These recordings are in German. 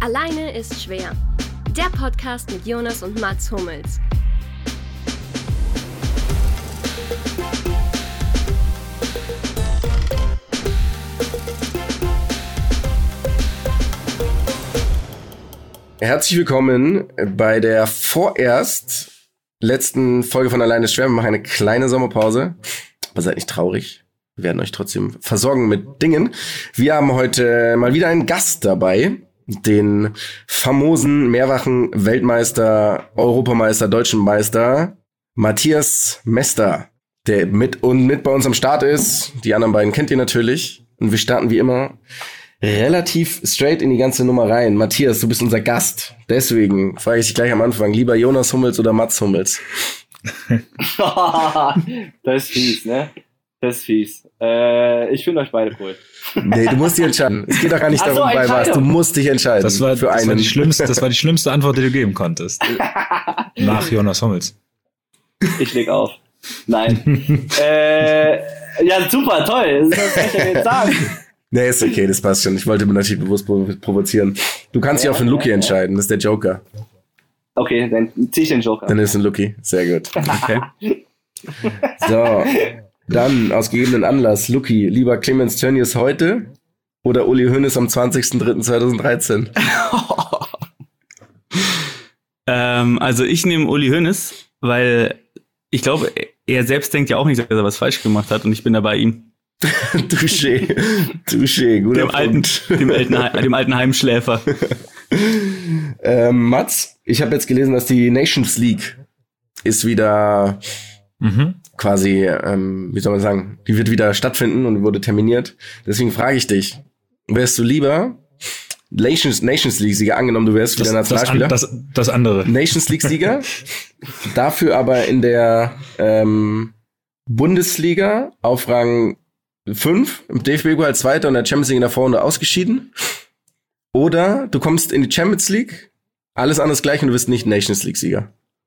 Alleine ist schwer. Der Podcast mit Jonas und Mats Hummels. Herzlich willkommen bei der vorerst letzten Folge von Alleine ist schwer. Wir machen eine kleine Sommerpause, aber seid nicht traurig. Wir werden euch trotzdem versorgen mit Dingen. Wir haben heute mal wieder einen Gast dabei, den famosen mehrfachen Weltmeister, Europameister, Deutschen Meister Matthias Mester, der mit bei uns am Start ist. Die anderen beiden kennt ihr natürlich. Und wir starten wie immer relativ straight in die ganze Nummer rein. Matthias, du bist unser Gast. Deswegen frage ich dich gleich am Anfang, lieber Jonas Hummels oder Mats Hummels? Das ist fies, ne? Das ist fies. Ich finde euch beide cool. Nee, du musst dich entscheiden. Es geht doch gar nicht darum, bei was. Du musst dich entscheiden. Das war die schlimmste Antwort, die du geben konntest. Nach Jonas Hummels. Ich leg auf. Nein. Ja, super, toll. Was soll ich denn jetzt sagen? Nee, ist okay, das passt schon. Ich wollte mich natürlich bewusst provozieren. Du kannst dich auch für einen Luki entscheiden, das ist der Joker. Okay, dann zieh ich den Joker. Dann ist ein Luki, sehr gut. Okay. So, dann aus gegebenen Anlass, Luki, lieber Clemens Tönnies heute oder Uli Hoeneß am 20.03.2013? Also ich nehme Uli Hoeneß, weil ich glaube, er selbst denkt ja auch nicht, dass er was falsch gemacht hat und ich bin da bei ihm. Touché, guter Punkt. Dem alten Heimschläfer. Mats, ich habe jetzt gelesen, dass die Nations League ist wieder quasi, wie soll man sagen, die wird wieder stattfinden und wurde terminiert. Deswegen frage ich dich, wärst du lieber Nations League-Sieger, angenommen du wärst wieder Nationalspieler? Das andere. Nations League-Sieger, dafür aber in der Bundesliga auf Rang 5, im DFB-Pokal als Zweiter und der Champions League in der Vorrunde ausgeschieden. Oder du kommst in die Champions League, alles anders gleich und du bist nicht Nations League-Sieger.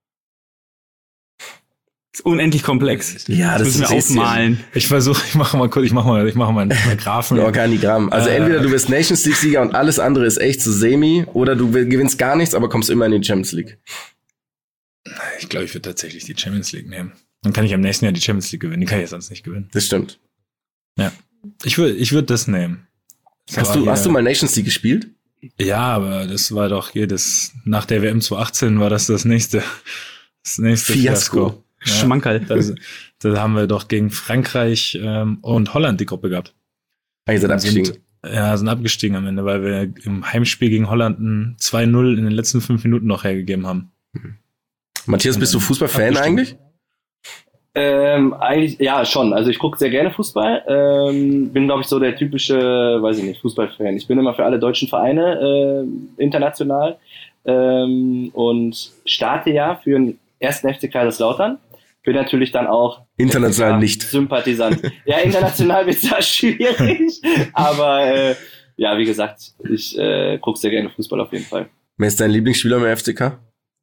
Das ist unendlich komplex. Ja, das müssen wir aufmalen. Ich mache mal einen Graphen. Ein Organigramm. Also entweder du wirst Nations League-Sieger und alles andere ist echt so semi, oder du gewinnst gar nichts, aber kommst immer in die Champions League. Ich glaube, ich würde tatsächlich die Champions League nehmen. Dann kann ich am nächsten Jahr die Champions League gewinnen. Die kann ich sonst nicht gewinnen. Das stimmt. Ja. Ich würde das nehmen. Hast du mal Nations League gespielt? Ja, aber das war doch nach der WM 2018 war das nächste Fiasko. Ja, Schmankerl. Da haben wir doch gegen Frankreich und Holland die Gruppe gehabt. Ihr seid abgestiegen. Sind abgestiegen am Ende, weil wir im Heimspiel gegen Holland ein 2-0 in den letzten 5 Minuten noch hergegeben haben. Matthias, bist du Fußballfan eigentlich? Eigentlich, ja, schon. Also ich gucke sehr gerne Fußball. Bin, glaube ich, so der typische, weiß ich nicht, Fußballfan. Ich bin immer für alle deutschen Vereine international und starte ja für den 1. FC Kaiserslautern. Bin natürlich dann auch international nicht Sympathisant. Ja, international wird es da schwierig. Aber ja, wie gesagt, ich gucke sehr gerne Fußball auf jeden Fall. Wer ist dein Lieblingsspieler im FCK?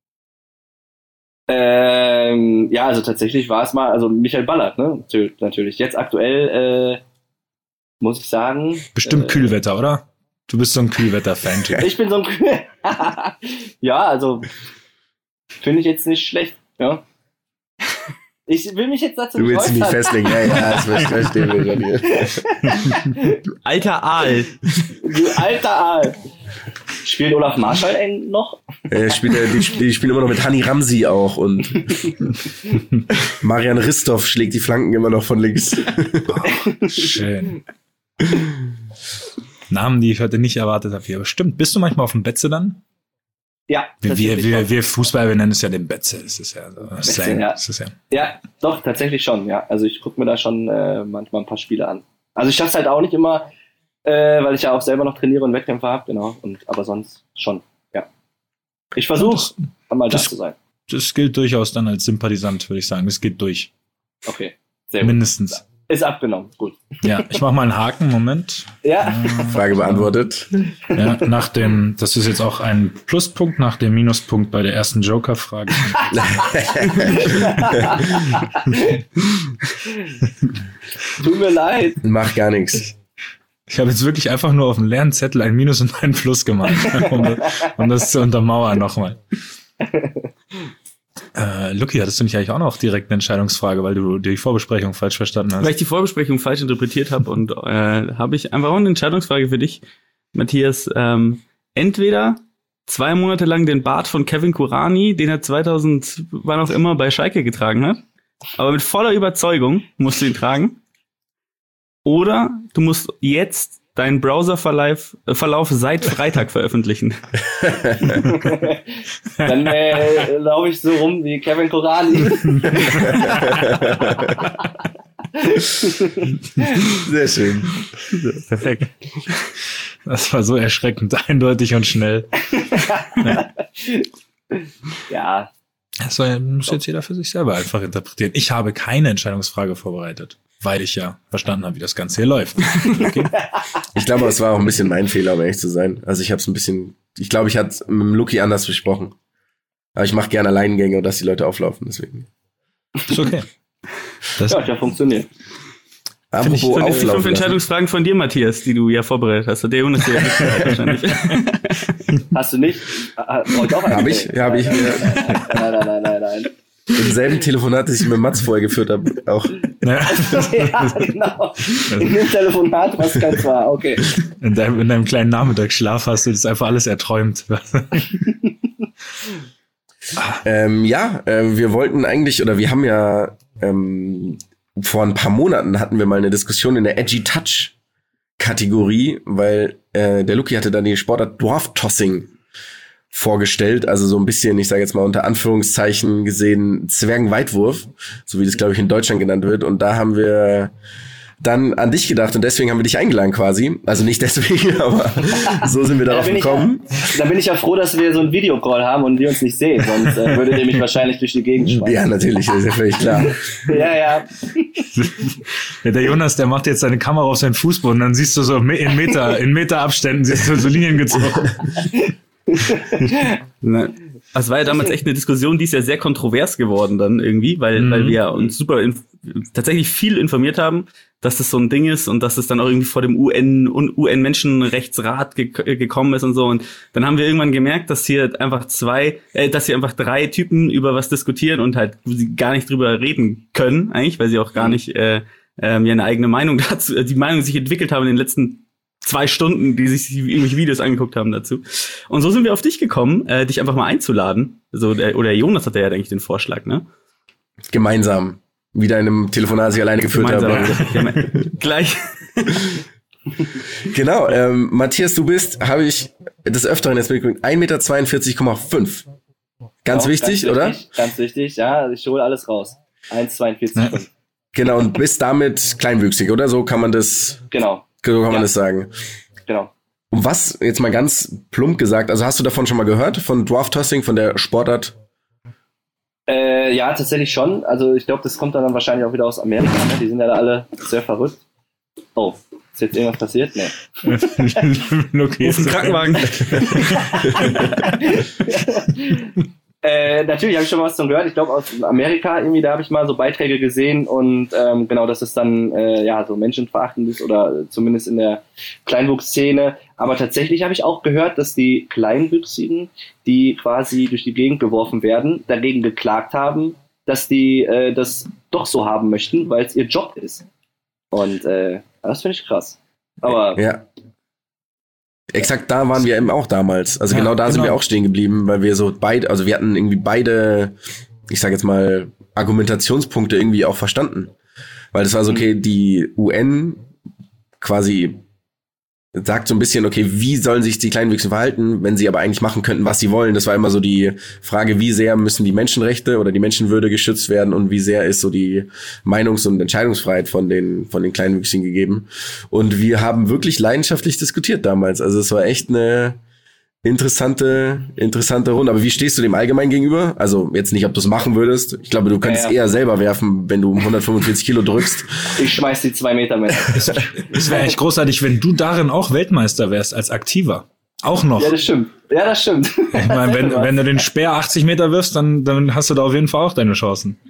Ja, also tatsächlich war es mal, also Michael Ballack, ne? Natürlich. Jetzt aktuell, muss ich sagen. Bestimmt Kühlwetter, oder? Du bist so ein Kühlwetter-Fan. Ich bin so ein Ja, also finde ich jetzt nicht schlecht, ja. Ich will mich jetzt dazu nicht äußern. Du willst mich festlegen, ja, das verstehen wir schon hier. Du alter Aal. Du alter Aal. Spielt Olaf Marschall noch? Die spielen immer noch mit Hani Ramsi auch und Marian Ristoff schlägt die Flanken immer noch von links. Oh, schön. Namen, die ich heute nicht erwartet habe hier. Aber stimmt, bist du manchmal auf dem Betze dann? Ja. Wir Fußball, wir nennen es ja den Betze. Das ist ja so. Betze, ja. Ja, doch, tatsächlich schon, ja. Also ich gucke mir da schon manchmal ein paar Spiele an. Also ich schaff's halt auch nicht immer, weil ich ja auch selber noch trainiere und Wettkämpfe habe, genau. Aber sonst schon, ja. Ich versuche, mal da zu sein. Das gilt durchaus dann als Sympathisant, würde ich sagen. Das geht durch. Okay, sehr gut. Mindestens. Ist abgenommen, gut. Ja, ich mache mal einen Haken, Moment. Ja. Frage beantwortet. Ja, das ist jetzt auch ein Pluspunkt nach dem Minuspunkt bei der ersten Joker-Frage. Tut mir leid. Mach gar nichts. Ich habe jetzt wirklich einfach nur auf dem leeren Zettel ein Minus und ein Plus gemacht, um das zu untermauern nochmal. Luki, hattest du nicht eigentlich auch noch direkt eine Entscheidungsfrage, weil du die Vorbesprechung falsch verstanden hast? Weil ich die Vorbesprechung falsch interpretiert habe und habe ich einfach auch eine Entscheidungsfrage für dich, Matthias. Entweder 2 Monate lang den Bart von Kevin Kurani, den er 2000, wann auch immer, bei Schalke getragen hat, aber mit voller Überzeugung musst du ihn tragen. Oder du musst jetzt deinen Browserverlauf seit Freitag veröffentlichen. Dann laufe ich so rum wie Kevin Kurani. Sehr schön. Perfekt. Das war so erschreckend, eindeutig und schnell. Ja. Das muss jetzt jeder für sich selber einfach interpretieren. Ich habe keine Entscheidungsfrage vorbereitet, weil ich ja verstanden habe, wie das Ganze hier läuft. Okay. Ich glaube, es war auch ein bisschen mein Fehler, um ehrlich zu sein. Also ich habe es ein bisschen, ich glaube, ich hatte es mit dem Luki anders besprochen. Aber ich mache gerne Alleingänge und dass die Leute auflaufen, deswegen. Ist okay. Das Ja, funktioniert. Apropos Und jetzt 5 auflaufen. Entscheidungsfragen von dir, Matthias, die du ja vorbereitet hast. Der Jonas dir wahrscheinlich. Hast du nicht? Heute auch Hab ich? Ja, hab ich. Nein. Im selben Telefonat, das ich mit Mats vorher geführt habe, auch. Ja, genau. In dem Telefonat, was ganz war. Okay. In deinem kleinen Nachmittagsschlaf hast du das einfach alles erträumt. Wir wollten eigentlich, oder wir haben ja vor ein paar Monaten hatten wir mal eine Diskussion in der Edgy Touch Kategorie, weil der Luki hatte dann die Sportart Dwarf Tossing vorgestellt, also so ein bisschen, ich sage jetzt mal unter Anführungszeichen gesehen, Zwergenweitwurf, so wie das, glaube ich, in Deutschland genannt wird. Und da haben wir dann an dich gedacht und deswegen haben wir dich eingeladen quasi. Also nicht deswegen, aber so sind wir darauf gekommen. Da bin ich ja froh, dass wir so einen Videocall haben und wir uns nicht sehen, sonst würdet ihr mich wahrscheinlich durch die Gegend schmeißen. Ja, natürlich, das ist ja völlig klar. Ja. Ja, der Jonas, der macht jetzt seine Kamera auf seinen Fußboden, dann siehst du so in Meter Abständen siehst du so Linien gezogen. Das war ja damals echt eine Diskussion, die ist ja sehr kontrovers geworden dann irgendwie, weil wir uns tatsächlich viel informiert haben, dass das so ein Ding ist und dass es dann auch irgendwie vor dem UN-Menschenrechtsrat gekommen ist und so. Und dann haben wir irgendwann gemerkt, dass hier einfach 3 Typen über was diskutieren und halt sie gar nicht drüber reden können, eigentlich, weil sie auch gar nicht eine eigene Meinung dazu, die Meinung sich entwickelt haben in den letzten 2 Stunden, die sich irgendwelche Videos angeguckt haben dazu. Und so sind wir auf dich gekommen, dich einfach mal einzuladen. Oder Jonas hatte ja eigentlich den Vorschlag, ne? Gemeinsam. Wieder in einem Telefonat, das ich alleine geführt habe. Gleich. Genau, Matthias, du bist, habe ich des Öfteren jetzt mitgebracht, 1,42,5 Meter. Ganz wichtig, oder? Ganz wichtig, ja. Ich hole alles raus. 1,42,5. Genau, und bist damit kleinwüchsig, oder? So kann man das... Genau. So kann man das sagen. Genau. Und was, jetzt mal ganz plump gesagt, also hast du davon schon mal gehört, von Dwarf Tossing, von der Sportart? Ja, tatsächlich schon. Also ich glaube, das kommt dann wahrscheinlich auch wieder aus Amerika. Ne? Die sind ja da alle sehr verrückt. Oh, ist jetzt irgendwas passiert? Nee. Okay, Ruf einen Krankenwagen. Natürlich habe ich schon mal was davon gehört. Ich glaube, aus Amerika irgendwie, da habe ich mal so Beiträge gesehen und genau, dass es dann so menschenverachtend ist oder zumindest in der Kleinwuchsszene. Aber tatsächlich habe ich auch gehört, dass die Kleinwüchsigen, die quasi durch die Gegend geworfen werden, dagegen geklagt haben, dass die das doch so haben möchten, weil es ihr Job ist. Und das finde ich krass. Aber ja. Exakt, da waren wir eben auch damals. Also genau da sind wir auch stehen geblieben, weil wir so wir hatten irgendwie beide, ich sag jetzt mal, Argumentationspunkte irgendwie auch verstanden. Weil das war so, okay, die UN quasi sagt so ein bisschen, okay, wie sollen sich die Kleinwüchsigen verhalten, wenn sie aber eigentlich machen könnten, was sie wollen. Das war immer so die Frage, wie sehr müssen die Menschenrechte oder die Menschenwürde geschützt werden und wie sehr ist so die Meinungs- und Entscheidungsfreiheit von den Kleinwüchsigen gegeben. Und wir haben wirklich leidenschaftlich diskutiert damals. Also es war echt eine interessante Runde. Aber wie stehst du dem allgemein gegenüber? Also jetzt nicht, ob du es machen würdest. Ich glaube, du könntest eher selber werfen, wenn du 145 Kilo drückst. Ich schmeiß die 2 Meter mit. Es wäre echt großartig, wenn du darin auch Weltmeister wärst, als Aktiver. Auch noch. Ja, das stimmt. Ich meine, wenn du den Speer 80 Meter wirfst, dann hast du da auf jeden Fall auch deine Chancen.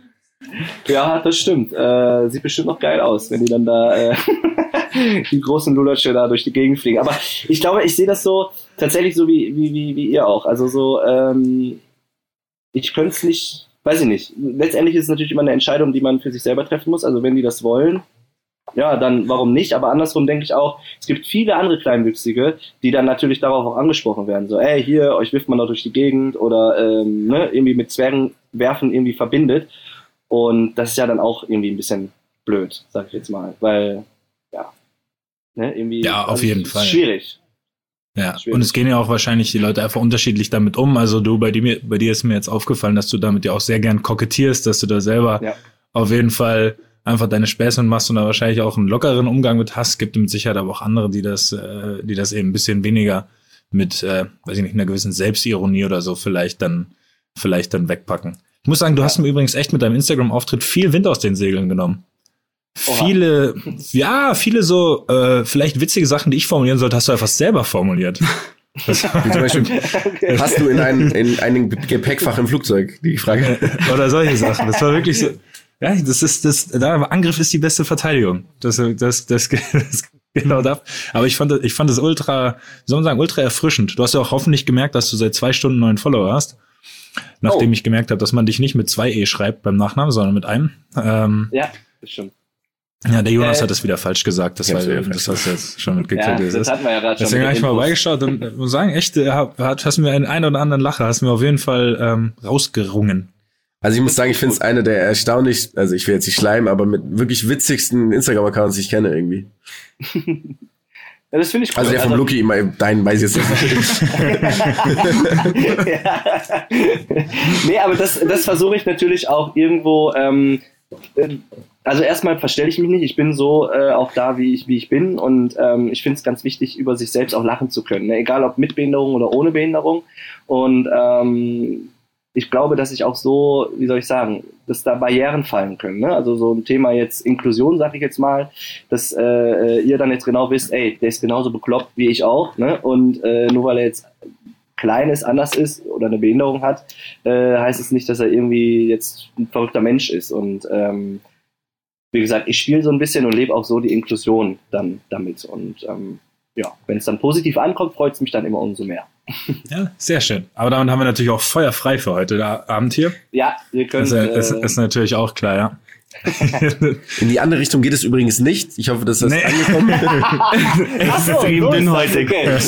Ja, das stimmt. Sieht bestimmt noch geil aus, wenn die dann da die großen Lulatsche da durch die Gegend fliegen. Aber ich glaube, ich sehe das so tatsächlich so wie ihr auch. Also so, ich könnte es nicht, weiß ich nicht. Letztendlich ist es natürlich immer eine Entscheidung, die man für sich selber treffen muss. Also wenn die das wollen, ja, dann warum nicht? Aber andersrum denke ich auch, es gibt viele andere Kleinwüchsige, die dann natürlich darauf auch angesprochen werden. So, hier, euch wirft man doch durch die Gegend oder irgendwie mit Zwergen werfen irgendwie verbindet. Und das ist ja dann auch irgendwie ein bisschen blöd, sag ich jetzt mal. Weil, irgendwie. Ja, auf jeden Fall. Schwierig. Ja, Schwierig. und es gehen ja auch wahrscheinlich die Leute einfach unterschiedlich damit um. Also bei dir ist mir jetzt aufgefallen, dass du damit ja auch sehr gern kokettierst, dass du da selber auf jeden Fall einfach deine Späße machst und da wahrscheinlich auch einen lockeren Umgang mit hast. Gibt mit Sicherheit aber auch andere, die das eben ein bisschen weniger mit, weiß ich nicht, einer gewissen Selbstironie oder so vielleicht dann wegpacken. Ich muss sagen, du hast mir übrigens echt mit deinem Instagram-Auftritt viel Wind aus den Segeln genommen. Oha. Viele so vielleicht witzige Sachen, die ich formulieren sollte, hast du einfach selber formuliert. Wie zum Beispiel, hast du in einem Gepäckfach im Flugzeug, die Frage. Oder solche Sachen. Das war wirklich so. Ja, Angriff ist die beste Verteidigung. Das genau da. Aber ich fand das ultra, wie soll man sagen, ultra erfrischend. Du hast ja auch hoffentlich gemerkt, dass du seit 2 Stunden 9 Follower hast. Nachdem ich gemerkt habe, dass man dich nicht mit 2 E schreibt beim Nachnamen, sondern mit einem. Ja, das stimmt. Ja, der Jonas hat das wieder falsch gesagt. Das hast du jetzt schon mitgekriegt. Ja, das hatten wir ja gerade schon. Deswegen habe ich mal beigeschaut und muss sagen, echt, hast mir einen oder anderen Lacher, hast mir auf jeden Fall rausgerungen. Also ich muss sagen, ich finde es eine der erstaunlich, also ich will jetzt nicht schleimen, aber mit wirklich witzigsten Instagram-Accounts, die ich kenne irgendwie. Ja, das finde ich cool. Also der vom Luki, deinen weiß ich jetzt nicht. Ja. Nee, aber das versuche ich natürlich auch irgendwo, also erstmal verstelle ich mich nicht, ich bin so auch da, wie ich bin und ich finde es ganz wichtig, über sich selbst auch lachen zu können, ne? Egal ob mit Behinderung oder ohne Behinderung und ich glaube, dass ich auch so, wie soll ich sagen, dass da Barrieren fallen können, ne? Also so ein Thema jetzt Inklusion, sag ich jetzt mal, dass ihr dann jetzt genau wisst, der ist genauso bekloppt wie ich auch, ne? Und nur weil er jetzt klein ist, anders ist oder eine Behinderung hat, heißt es nicht, dass er irgendwie jetzt ein verrückter Mensch ist und wie gesagt, ich spiele so ein bisschen und lebe auch so die Inklusion dann damit und wenn es dann positiv ankommt, freut es mich dann immer umso mehr. Ja, sehr schön. Aber damit haben wir natürlich auch Feuer frei für heute Abend hier. Ja, wir können. Das ist natürlich auch klar, ja. In die andere Richtung geht es übrigens nicht. Ich hoffe, das ist angekommen. Extrem dünnhäutig.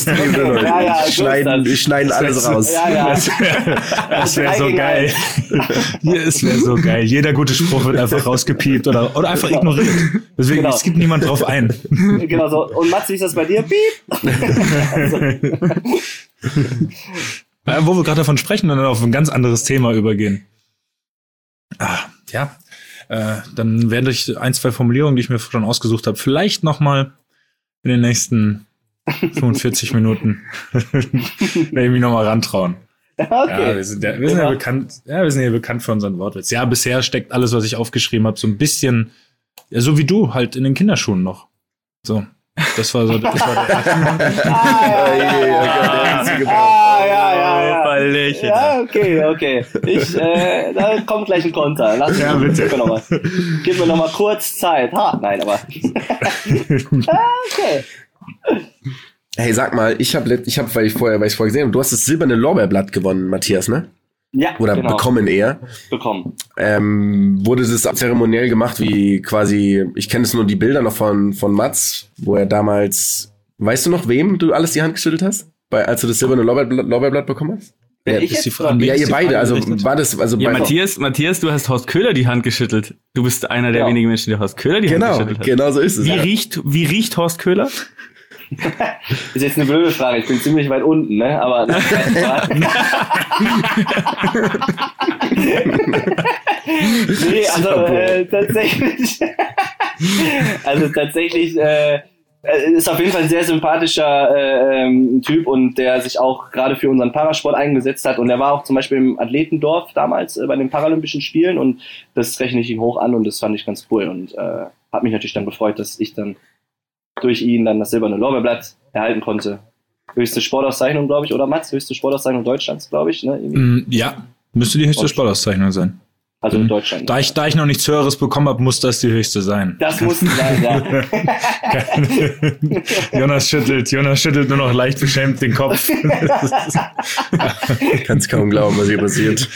Wir schneiden alles raus. Ja. Das wäre so geil. Es wäre so geil. Jeder gute Spruch wird einfach rausgepiept oder einfach ignoriert. Deswegen, es gibt niemand drauf ein. Genau so. Und Mats, wie ist das bei dir? Piep! Wo wir gerade davon sprechen und dann auf ein ganz anderes Thema übergehen. Dann werde ich 1, 2 Formulierungen, die ich mir schon ausgesucht habe, vielleicht nochmal in den nächsten 45 Minuten werde ich mich nochmal rantrauen. Okay. Ja, wir sind ja bekannt für unseren Wortwitz. Ja, bisher steckt alles, was ich aufgeschrieben habe, so ein bisschen, ja, so wie du, halt in den Kinderschuhen noch. So. Das war der Ja, okay. Da kommt gleich ein Konter. Bitte. Gib mir noch mal kurz Zeit. Nein, aber. Okay. Hey, sag mal, ich habe, weil ich vorher gesehen habe, du hast das silberne Lorbeerblatt gewonnen, Matthias, ne? Ja, oder genau. Bekommen eher. Bekommen. Wurde das zeremoniell gemacht, wie quasi, ich kenne es nur die Bilder noch von Mats, wo er damals, weißt du noch, wem du alles die Hand geschüttelt hast? Als du das silberne Lorbeerblatt bekommen hast? Ja, ihr beide, also war das, also ja, Matthias, du hast Horst Köhler die Hand geschüttelt. Du bist einer der wenigen Menschen, der Horst Köhler die Hand geschüttelt hat. Genau so ist es. Wie riecht Horst Köhler? Ist jetzt eine blöde Frage, ich bin ziemlich weit unten, ne? Aber nee, tatsächlich ist auf jeden Fall ein sehr sympathischer Typ und der sich auch gerade für unseren Parasport eingesetzt hat und er war auch zum Beispiel im Athletendorf damals bei den Paralympischen Spielen und das rechne ich ihm hoch an und das fand ich ganz cool und hat mich natürlich dann gefreut, dass ich dann durch ihn dann das silberne Lorbeerblatt erhalten konnte. Höchste Sportauszeichnung, glaube ich, oder Mats? Höchste Sportauszeichnung Deutschlands, glaube ich. Ne? Ja, müsste die höchste Sportauszeichnung sein. Also in Deutschland. Da ich noch nichts Höheres bekommen habe, muss das die höchste sein. Das muss sein, ja. Jonas schüttelt nur noch leicht beschämt den Kopf. Kannst kaum glauben, was hier passiert.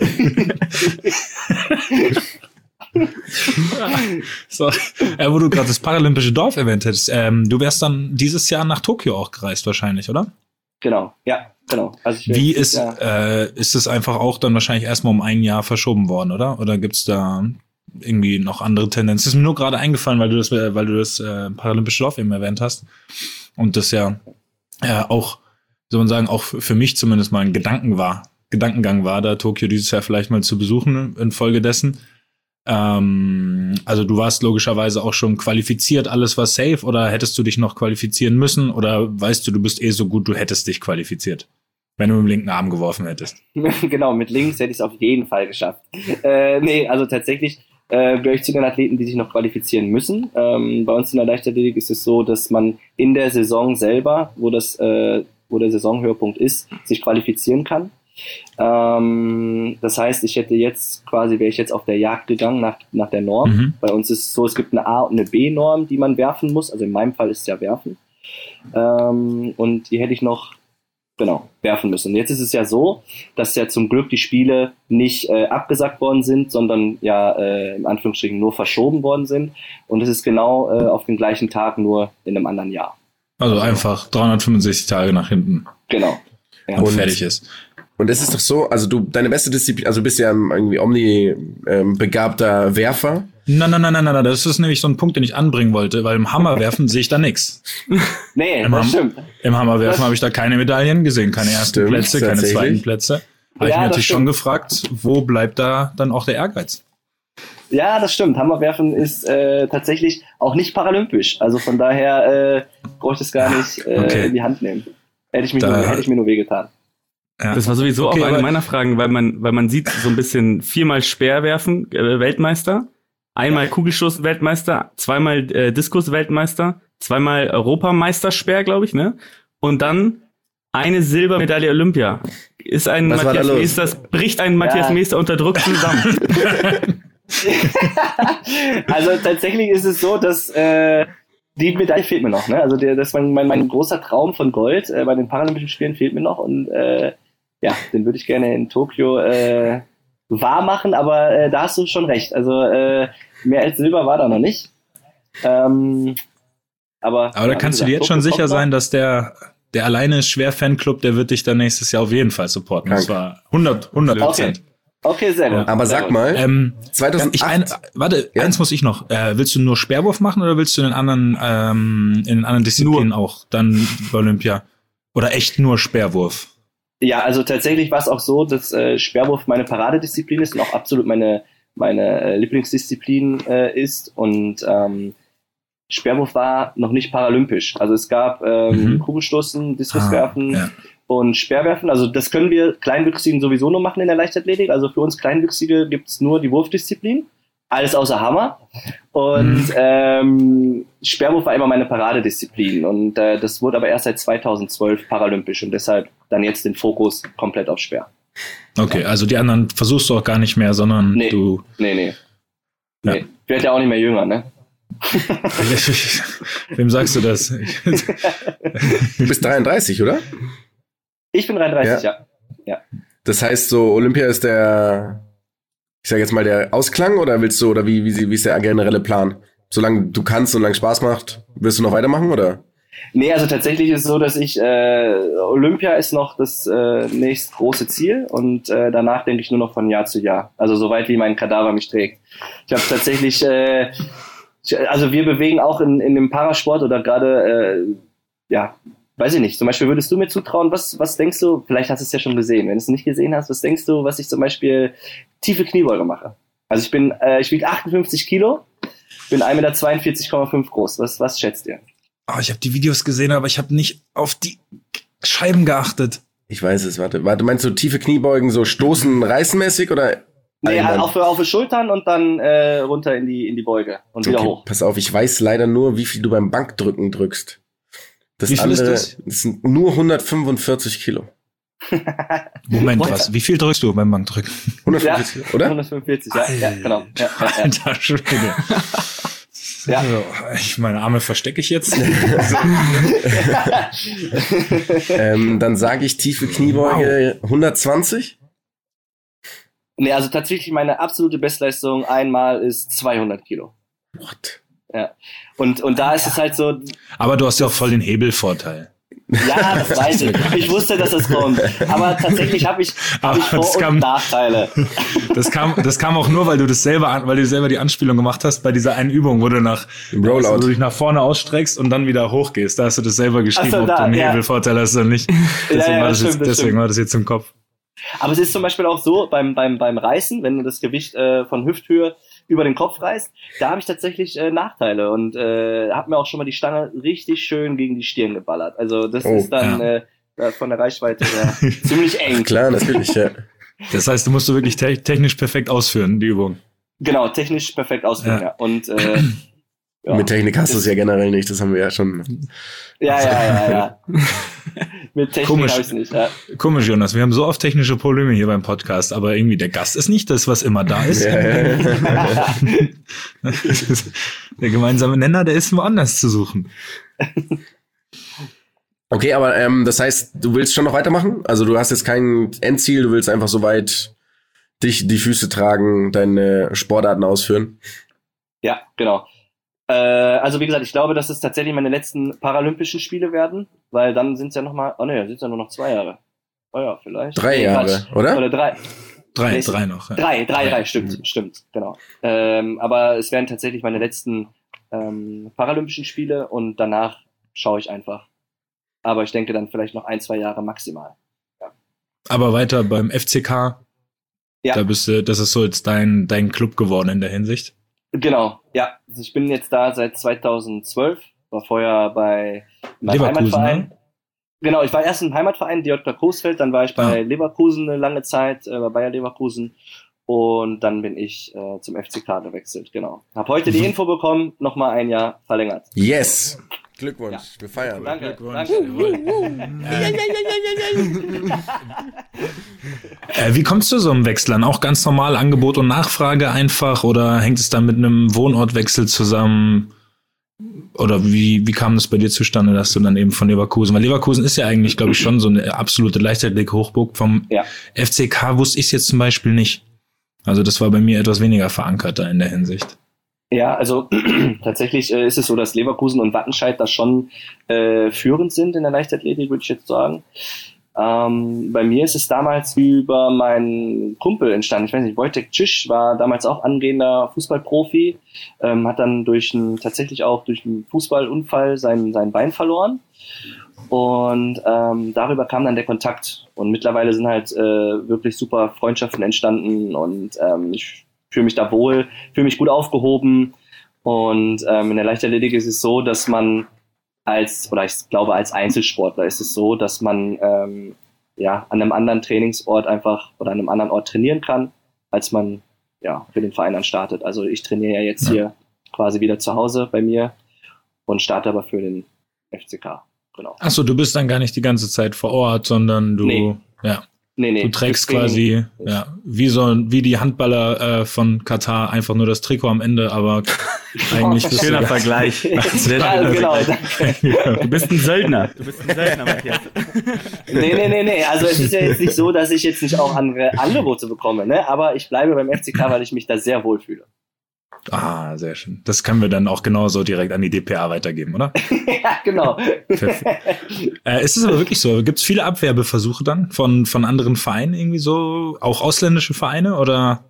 So, wo du gerade das paralympische Dorf erwähnt hättest, du wärst dann dieses Jahr nach Tokio auch gereist wahrscheinlich, oder? Genau, ja, genau. Also wie ist es einfach auch dann wahrscheinlich erstmal um ein Jahr verschoben worden, oder? Oder gibt's da irgendwie noch andere Tendenzen? Das ist mir nur gerade eingefallen, weil du das paralympische Dorf eben erwähnt hast. Und das ja auch, soll man sagen, auch für mich zumindest mal ein Gedankengang war, da Tokio dieses Jahr vielleicht mal zu besuchen infolgedessen. Also du warst logischerweise auch schon qualifiziert, alles war safe, oder hättest du dich noch qualifizieren müssen, oder weißt du bist so gut, du hättest dich qualifiziert, wenn du mit dem linken Arm geworfen hättest? Genau, mit links hätte ich es auf jeden Fall geschafft. Nee, also tatsächlich gehöre ich zu den Athleten, die sich noch qualifizieren müssen. Bei uns in der Leichtathletik ist es so, dass man in der Saison selber, wo der Saisonhöhepunkt ist, sich qualifizieren kann. Das heißt, wäre ich jetzt auf der Jagd gegangen nach der Norm. Mhm. Bei uns ist es so, es gibt eine A- und eine B-Norm, die man werfen muss. Also in meinem Fall ist es ja werfen. Und die hätte ich noch, werfen müssen. Und jetzt ist es ja so, dass ja zum Glück die Spiele nicht abgesagt worden sind, sondern ja in Anführungsstrichen nur verschoben worden sind. Und es ist genau auf den gleichen Tag, nur in einem anderen Jahr. Also einfach 365 Tage nach hinten. Genau. Ja. Und fertig ist. Und es ist doch so, also deine beste Disziplin, also du bist ja irgendwie omni-begabter Werfer. Nein, das ist nämlich so ein Punkt, den ich anbringen wollte, weil im Hammerwerfen sehe ich da nichts. Nee, das stimmt. Im Hammerwerfen habe ich da keine Medaillen gesehen, keine ersten Plätze, keine zweiten Plätze. Habe ich mir natürlich schon gefragt, wo bleibt da dann auch der Ehrgeiz? Ja, das stimmt. Hammerwerfen ist tatsächlich auch nicht paralympisch. Also von daher brauche ich das gar nicht in die Hand nehmen. Hätte ich mir nur wehgetan. Ja. Das war sowieso auch eine meiner Fragen, weil man sieht so ein bisschen 4-mal Speerwerfen Weltmeister, einmal Kugelstoß Weltmeister, 2-mal Diskus Weltmeister, 2-mal Europameister-Speer, glaube ich, ne? Und dann eine Silbermedaille Olympia. Bricht ein Matthias Meester unter Druck zusammen. Also tatsächlich ist es so, dass die Medaille fehlt mir noch, ne? Also das ist mein großer Traum von Gold bei den Paralympischen Spielen fehlt mir noch, und den würde ich gerne in Tokio wahr machen, aber da hast du schon recht. Also mehr als Silber war da noch nicht. Aber da kannst du dir jetzt schon sicher sein, dass der alleine Schwer-Fanclub, der wird dich dann nächstes Jahr auf jeden Fall supporten. Das war 100%. Okay, sehr gut. Aber sag mal, 2008... Eins muss ich noch. Willst du nur Speerwurf machen oder willst du in den anderen Disziplinen auch dann bei Olympia? Oder echt nur Speerwurf? Ja, also tatsächlich war es auch so, dass Speerwurf meine Paradedisziplin ist und auch absolut meine Lieblingsdisziplin ist. Und Speerwurf war noch nicht paralympisch. Also es gab Kugelstoßen, Diskuswerfen und Speerwerfen. Also das können wir Kleinwüchsigen sowieso nur machen in der Leichtathletik. Also für uns Kleinwüchsige gibt's nur die Wurfdisziplin. Alles außer Hammer. Und Speerwurf war immer meine Paradedisziplin. Und das wurde aber erst seit 2012 paralympisch und deshalb dann jetzt den Fokus komplett auf Speer. Okay, also die anderen versuchst du auch gar nicht mehr, sondern du... Nee. Ich werde ja auch nicht mehr jünger, ne? Wem sagst du das? Du bist 33, oder? Ich bin 33, ja. Das heißt, so Olympia ist ich sag jetzt mal, der Ausklang, oder willst du, oder wie ist der generelle Plan? Solange du kannst und solange Spaß macht, wirst du noch weitermachen, oder? Nee, also tatsächlich ist es so, dass Olympia ist noch das nächst große Ziel, und danach denke ich nur noch von Jahr zu Jahr. Also soweit wie mein Kadaver mich trägt. Ich habe tatsächlich, also wir bewegen auch in dem Parasport oder gerade, weiß ich nicht, zum Beispiel würdest du mir zutrauen, was denkst du, vielleicht hast du es ja schon gesehen, wenn du es nicht gesehen hast, was denkst du, was ich zum Beispiel tiefe Kniebeuge mache? Also ich wiege 58 Kilo, bin 1,42,5 Meter groß. Was schätzt ihr? Oh, ich habe die Videos gesehen, aber ich habe nicht auf die Scheiben geachtet. Ich weiß es, warte, meinst du tiefe Kniebeugen, so stoßen, reißenmäßig, oder? Nee, halt auf die Schultern und dann runter in die Beuge und wieder hoch. Pass auf, ich weiß leider nur, wie viel du beim Bankdrücken drückst. Wie viel ist das? Das sind nur 145 Kilo. Moment, was? Wie viel drückst du beim Bankdrücken? 145, ja, oder? 145, ja, genau. Ja. Alter Schwede. Ja. So, meine Arme verstecke ich jetzt. Dann sage ich tiefe Kniebeuge 120. Nee, also tatsächlich meine absolute Bestleistung einmal ist 200 Kilo. What? Ja. Und da ist es halt so. Aber du hast ja auch voll den Hebelvorteil. Ja, das weiß ich. Ich wusste, dass das kommt. Aber tatsächlich habe ich Vor- und Nachteile. Das kam auch nur, weil du selber die Anspielung gemacht hast bei dieser einen Übung, wo du dich nach vorne ausstreckst und dann wieder hochgehst. Da hast du das selber geschrieben, ob du einen Hebelvorteil hast oder nicht. Deswegen war das jetzt im Kopf. Aber es ist zum Beispiel auch so, beim Reißen, wenn du das Gewicht von Hüfthöhe über den Kopf reißt, da habe ich tatsächlich Nachteile und habe mir auch schon mal die Stange richtig schön gegen die Stirn geballert. Also das ist dann von der Reichweite ziemlich eng. Klar, natürlich, ja. Das heißt, du musst wirklich technisch perfekt ausführen, die Übung. Genau, technisch perfekt ausführen, ja. Und mit Technik hast du es ja generell nicht, das haben wir ja schon. Ja. Mit Technik habe ich es nicht. Ja. Komisch, Jonas, wir haben so oft technische Probleme hier beim Podcast, aber irgendwie der Gast ist nicht das, was immer da ist. Der gemeinsame Nenner, der ist woanders zu suchen. Okay, aber das heißt, du willst schon noch weitermachen? Also du hast jetzt kein Endziel, du willst einfach so weit die Füße tragen, deine Sportarten ausführen? Ja, genau. Also wie gesagt, ich glaube, dass es tatsächlich meine letzten Paralympischen Spiele werden, weil dann sind es ja nochmal, sind es ja nur noch 2 Jahre. Oh ja, vielleicht. 3 Jahre, oder? Oder 3. 3 noch. Ja. 3, stimmt, genau. Aber es werden tatsächlich meine letzten Paralympischen Spiele und danach schaue ich einfach. Aber ich denke dann vielleicht noch 1-2 Jahre maximal. Ja. Aber weiter beim FCK, ja. Das ist so jetzt dein Club geworden in der Hinsicht. Genau, ja. Also ich bin jetzt da seit 2012, war vorher bei meinem Heimatverein. Ne? Genau, ich war erst im Heimatverein, DJK Coesfeld, dann war ich bei Leverkusen eine lange Zeit, bei Bayer Leverkusen und dann bin ich zum FCK gewechselt, genau. Hab heute die Info bekommen, nochmal 1 Jahr verlängert. Yes! Glückwunsch, wir feiern. Danke, Glückwunsch. Wie kommst du so einem Wechsel an? Auch ganz normal Angebot und Nachfrage einfach oder hängt es dann mit einem Wohnortwechsel zusammen? Oder wie kam das bei dir zustande, dass du dann eben von Leverkusen, weil Leverkusen ist ja eigentlich, glaube ich, schon so eine absolute Leichtathletik-Hochburg. Vom FCK wusste ich es jetzt zum Beispiel nicht. Also das war bei mir etwas weniger verankert da in der Hinsicht. Ja, also tatsächlich ist es so, dass Leverkusen und Wattenscheid da schon führend sind in der Leichtathletik, würde ich jetzt sagen. Bei mir ist es damals über meinen Kumpel entstanden. Ich weiß nicht, Wojtek Cisch war damals auch angehender Fußballprofi, hat dann tatsächlich auch durch einen Fußballunfall sein Bein verloren. Und darüber kam dann der Kontakt. Und mittlerweile sind halt wirklich super Freundschaften entstanden und ich fühle mich da wohl, fühle mich gut aufgehoben und in der Leichtathletik ist es so, dass man als Einzelsportler ist es so, dass man an einem anderen Trainingsort einfach oder an einem anderen Ort trainieren kann, als man für den Verein dann startet. Also ich trainiere ja jetzt hier quasi wieder zu Hause bei mir und starte aber für den FCK. Genau. Achso, du bist dann gar nicht die ganze Zeit vor Ort, sondern du... Nee. Du trägst quasi, wie die Handballer von Katar einfach nur das Trikot am Ende, aber eigentlich bist schöner Vergleich. Genau. Du bist ein Söldner. Matthias. Nee. Also es ist ja jetzt nicht so, dass ich jetzt nicht auch andere Angebote bekomme, ne? Aber ich bleibe beim FCK, weil ich mich da sehr wohl fühle. Ah, sehr schön. Das können wir dann auch genauso direkt an die DPA weitergeben, oder? Ja, genau. Ist es aber wirklich so? Gibt es viele Abwerbeversuche dann von anderen Vereinen irgendwie so? Auch ausländische Vereine oder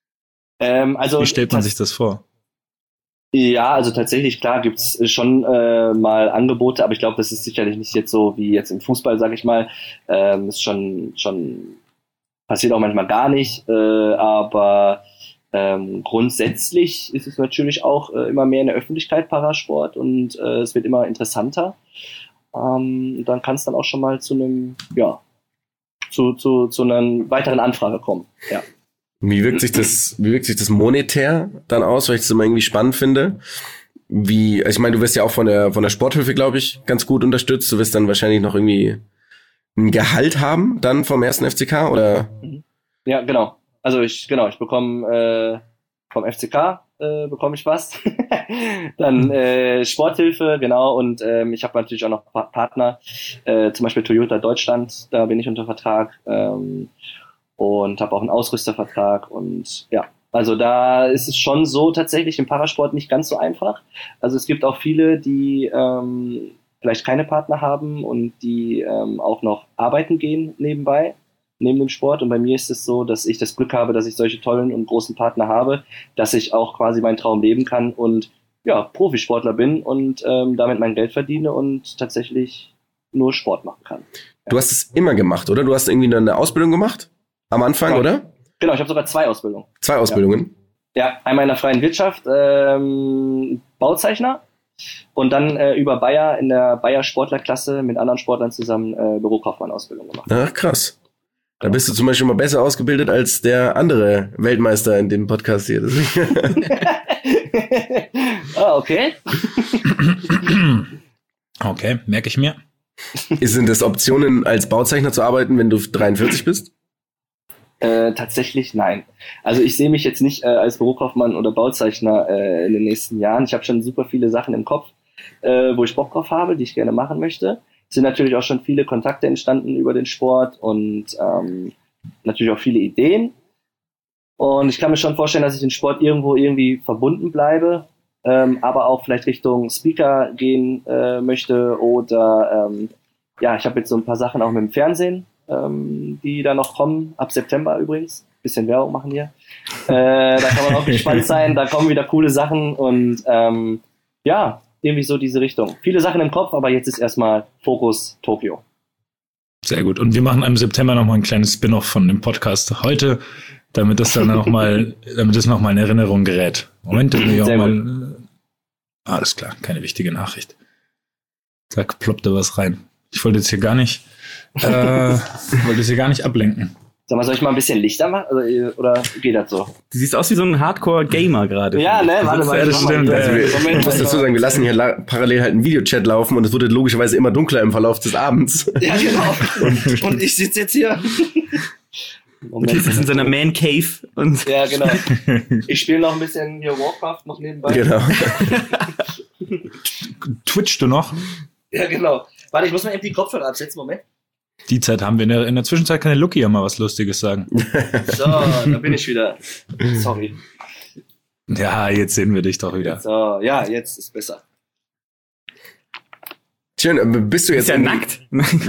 wie stellt man sich das vor? Ja, also tatsächlich, klar, gibt's schon mal Angebote, aber ich glaube, das ist sicherlich nicht jetzt so wie jetzt im Fußball, sag ich mal. Ist schon passiert auch manchmal gar nicht, aber grundsätzlich ist es natürlich auch immer mehr in der Öffentlichkeit Parasport und es wird immer interessanter. Dann kann es dann auch schon mal zu einem, zu einer weiteren Anfrage kommen. Ja. Wie wirkt sich das monetär dann aus, weil ich das immer irgendwie spannend finde? Ich meine, du wirst ja auch von der Sporthilfe, glaube ich, ganz gut unterstützt. Du wirst dann wahrscheinlich noch irgendwie ein Gehalt haben dann vom 1. FCK oder? Ja, genau. Also ich bekomme vom FCK bekomme ich was. Dann Sporthilfe, genau. Und ich habe natürlich auch noch Partner, zum Beispiel Toyota Deutschland, da bin ich unter Vertrag und habe auch einen Ausrüstervertrag. Und ja, also da ist es schon so tatsächlich im Parasport nicht ganz so einfach. Also es gibt auch viele, die vielleicht keine Partner haben und die auch noch arbeiten gehen nebenbei, neben dem Sport. Und bei mir ist es so, dass ich das Glück habe, dass ich solche tollen und großen Partner habe, dass ich auch quasi meinen Traum leben kann und ja, Profisportler bin und damit mein Geld verdiene und tatsächlich nur Sport machen kann. Du hast es immer gemacht, oder? Du hast irgendwie eine Ausbildung gemacht? Am Anfang, Genau. oder? Genau, ich habe sogar 2 Ausbildungen. 2 Ausbildungen? Ja, einmal in der freien Wirtschaft, Bauzeichner und dann über Bayer in der Bayer Sportlerklasse mit anderen Sportlern zusammen Bürokaufmann-Ausbildung gemacht. Ach, krass. Da bist du zum Beispiel mal besser ausgebildet als der andere Weltmeister in dem Podcast hier. Okay. Okay, merke ich mir. Sind das Optionen, als Bauzeichner zu arbeiten, wenn du 43 bist? Tatsächlich nein. Also ich sehe mich jetzt nicht als Bürokaufmann oder Bauzeichner in den nächsten Jahren. Ich habe schon super viele Sachen im Kopf, wo ich Bock drauf habe, die ich gerne machen möchte. Es sind natürlich auch schon viele Kontakte entstanden über den Sport und natürlich auch viele Ideen. Und ich kann mir schon vorstellen, dass ich den Sport irgendwo irgendwie verbunden bleibe, aber auch vielleicht Richtung Speaker gehen möchte oder ja, ich habe jetzt so ein paar Sachen auch mit dem Fernsehen, die da noch kommen, ab September übrigens. Bisschen Werbung machen hier. Da kann man auch gespannt sein, da kommen wieder coole Sachen und ja, irgendwie so diese Richtung. Viele Sachen im Kopf, aber jetzt ist erstmal Fokus Tokio. Sehr gut. Und wir machen im September nochmal ein kleines Spin-off von dem Podcast heute, damit das dann nochmal in Erinnerung gerät. Moment, ich auch mal. Alles klar, keine wichtige Nachricht. Da ploppt da was rein. Ich wollte jetzt hier gar nicht ablenken. Sag mal, soll ich mal ein bisschen Lichter machen? Oder geht das so? Du siehst aus wie so ein Hardcore-Gamer gerade. Ja, ne? Warte mal. Ja, das stimmt. Ich muss dazu sagen, wir lassen hier parallel halt einen Videochat laufen und es wurde logischerweise immer dunkler im Verlauf des Abends. Ja, genau. Und ich sitze jetzt hier. Und hier sitzt in so einer Man-Cave. Ja, genau. Ich spiele noch ein bisschen hier Warcraft noch nebenbei. Genau. Twitchst du noch? Ja, genau. Warte, ich muss mal eben die Kopfhörer absetzen. Moment. Die Zeit haben wir. In der Zwischenzeit kann der Lucky ja mal was Lustiges sagen. So, da bin ich wieder. Sorry. Ja, jetzt sehen wir dich doch wieder. So, ja, jetzt ist besser. Schön, bist du jetzt ist ja nackt.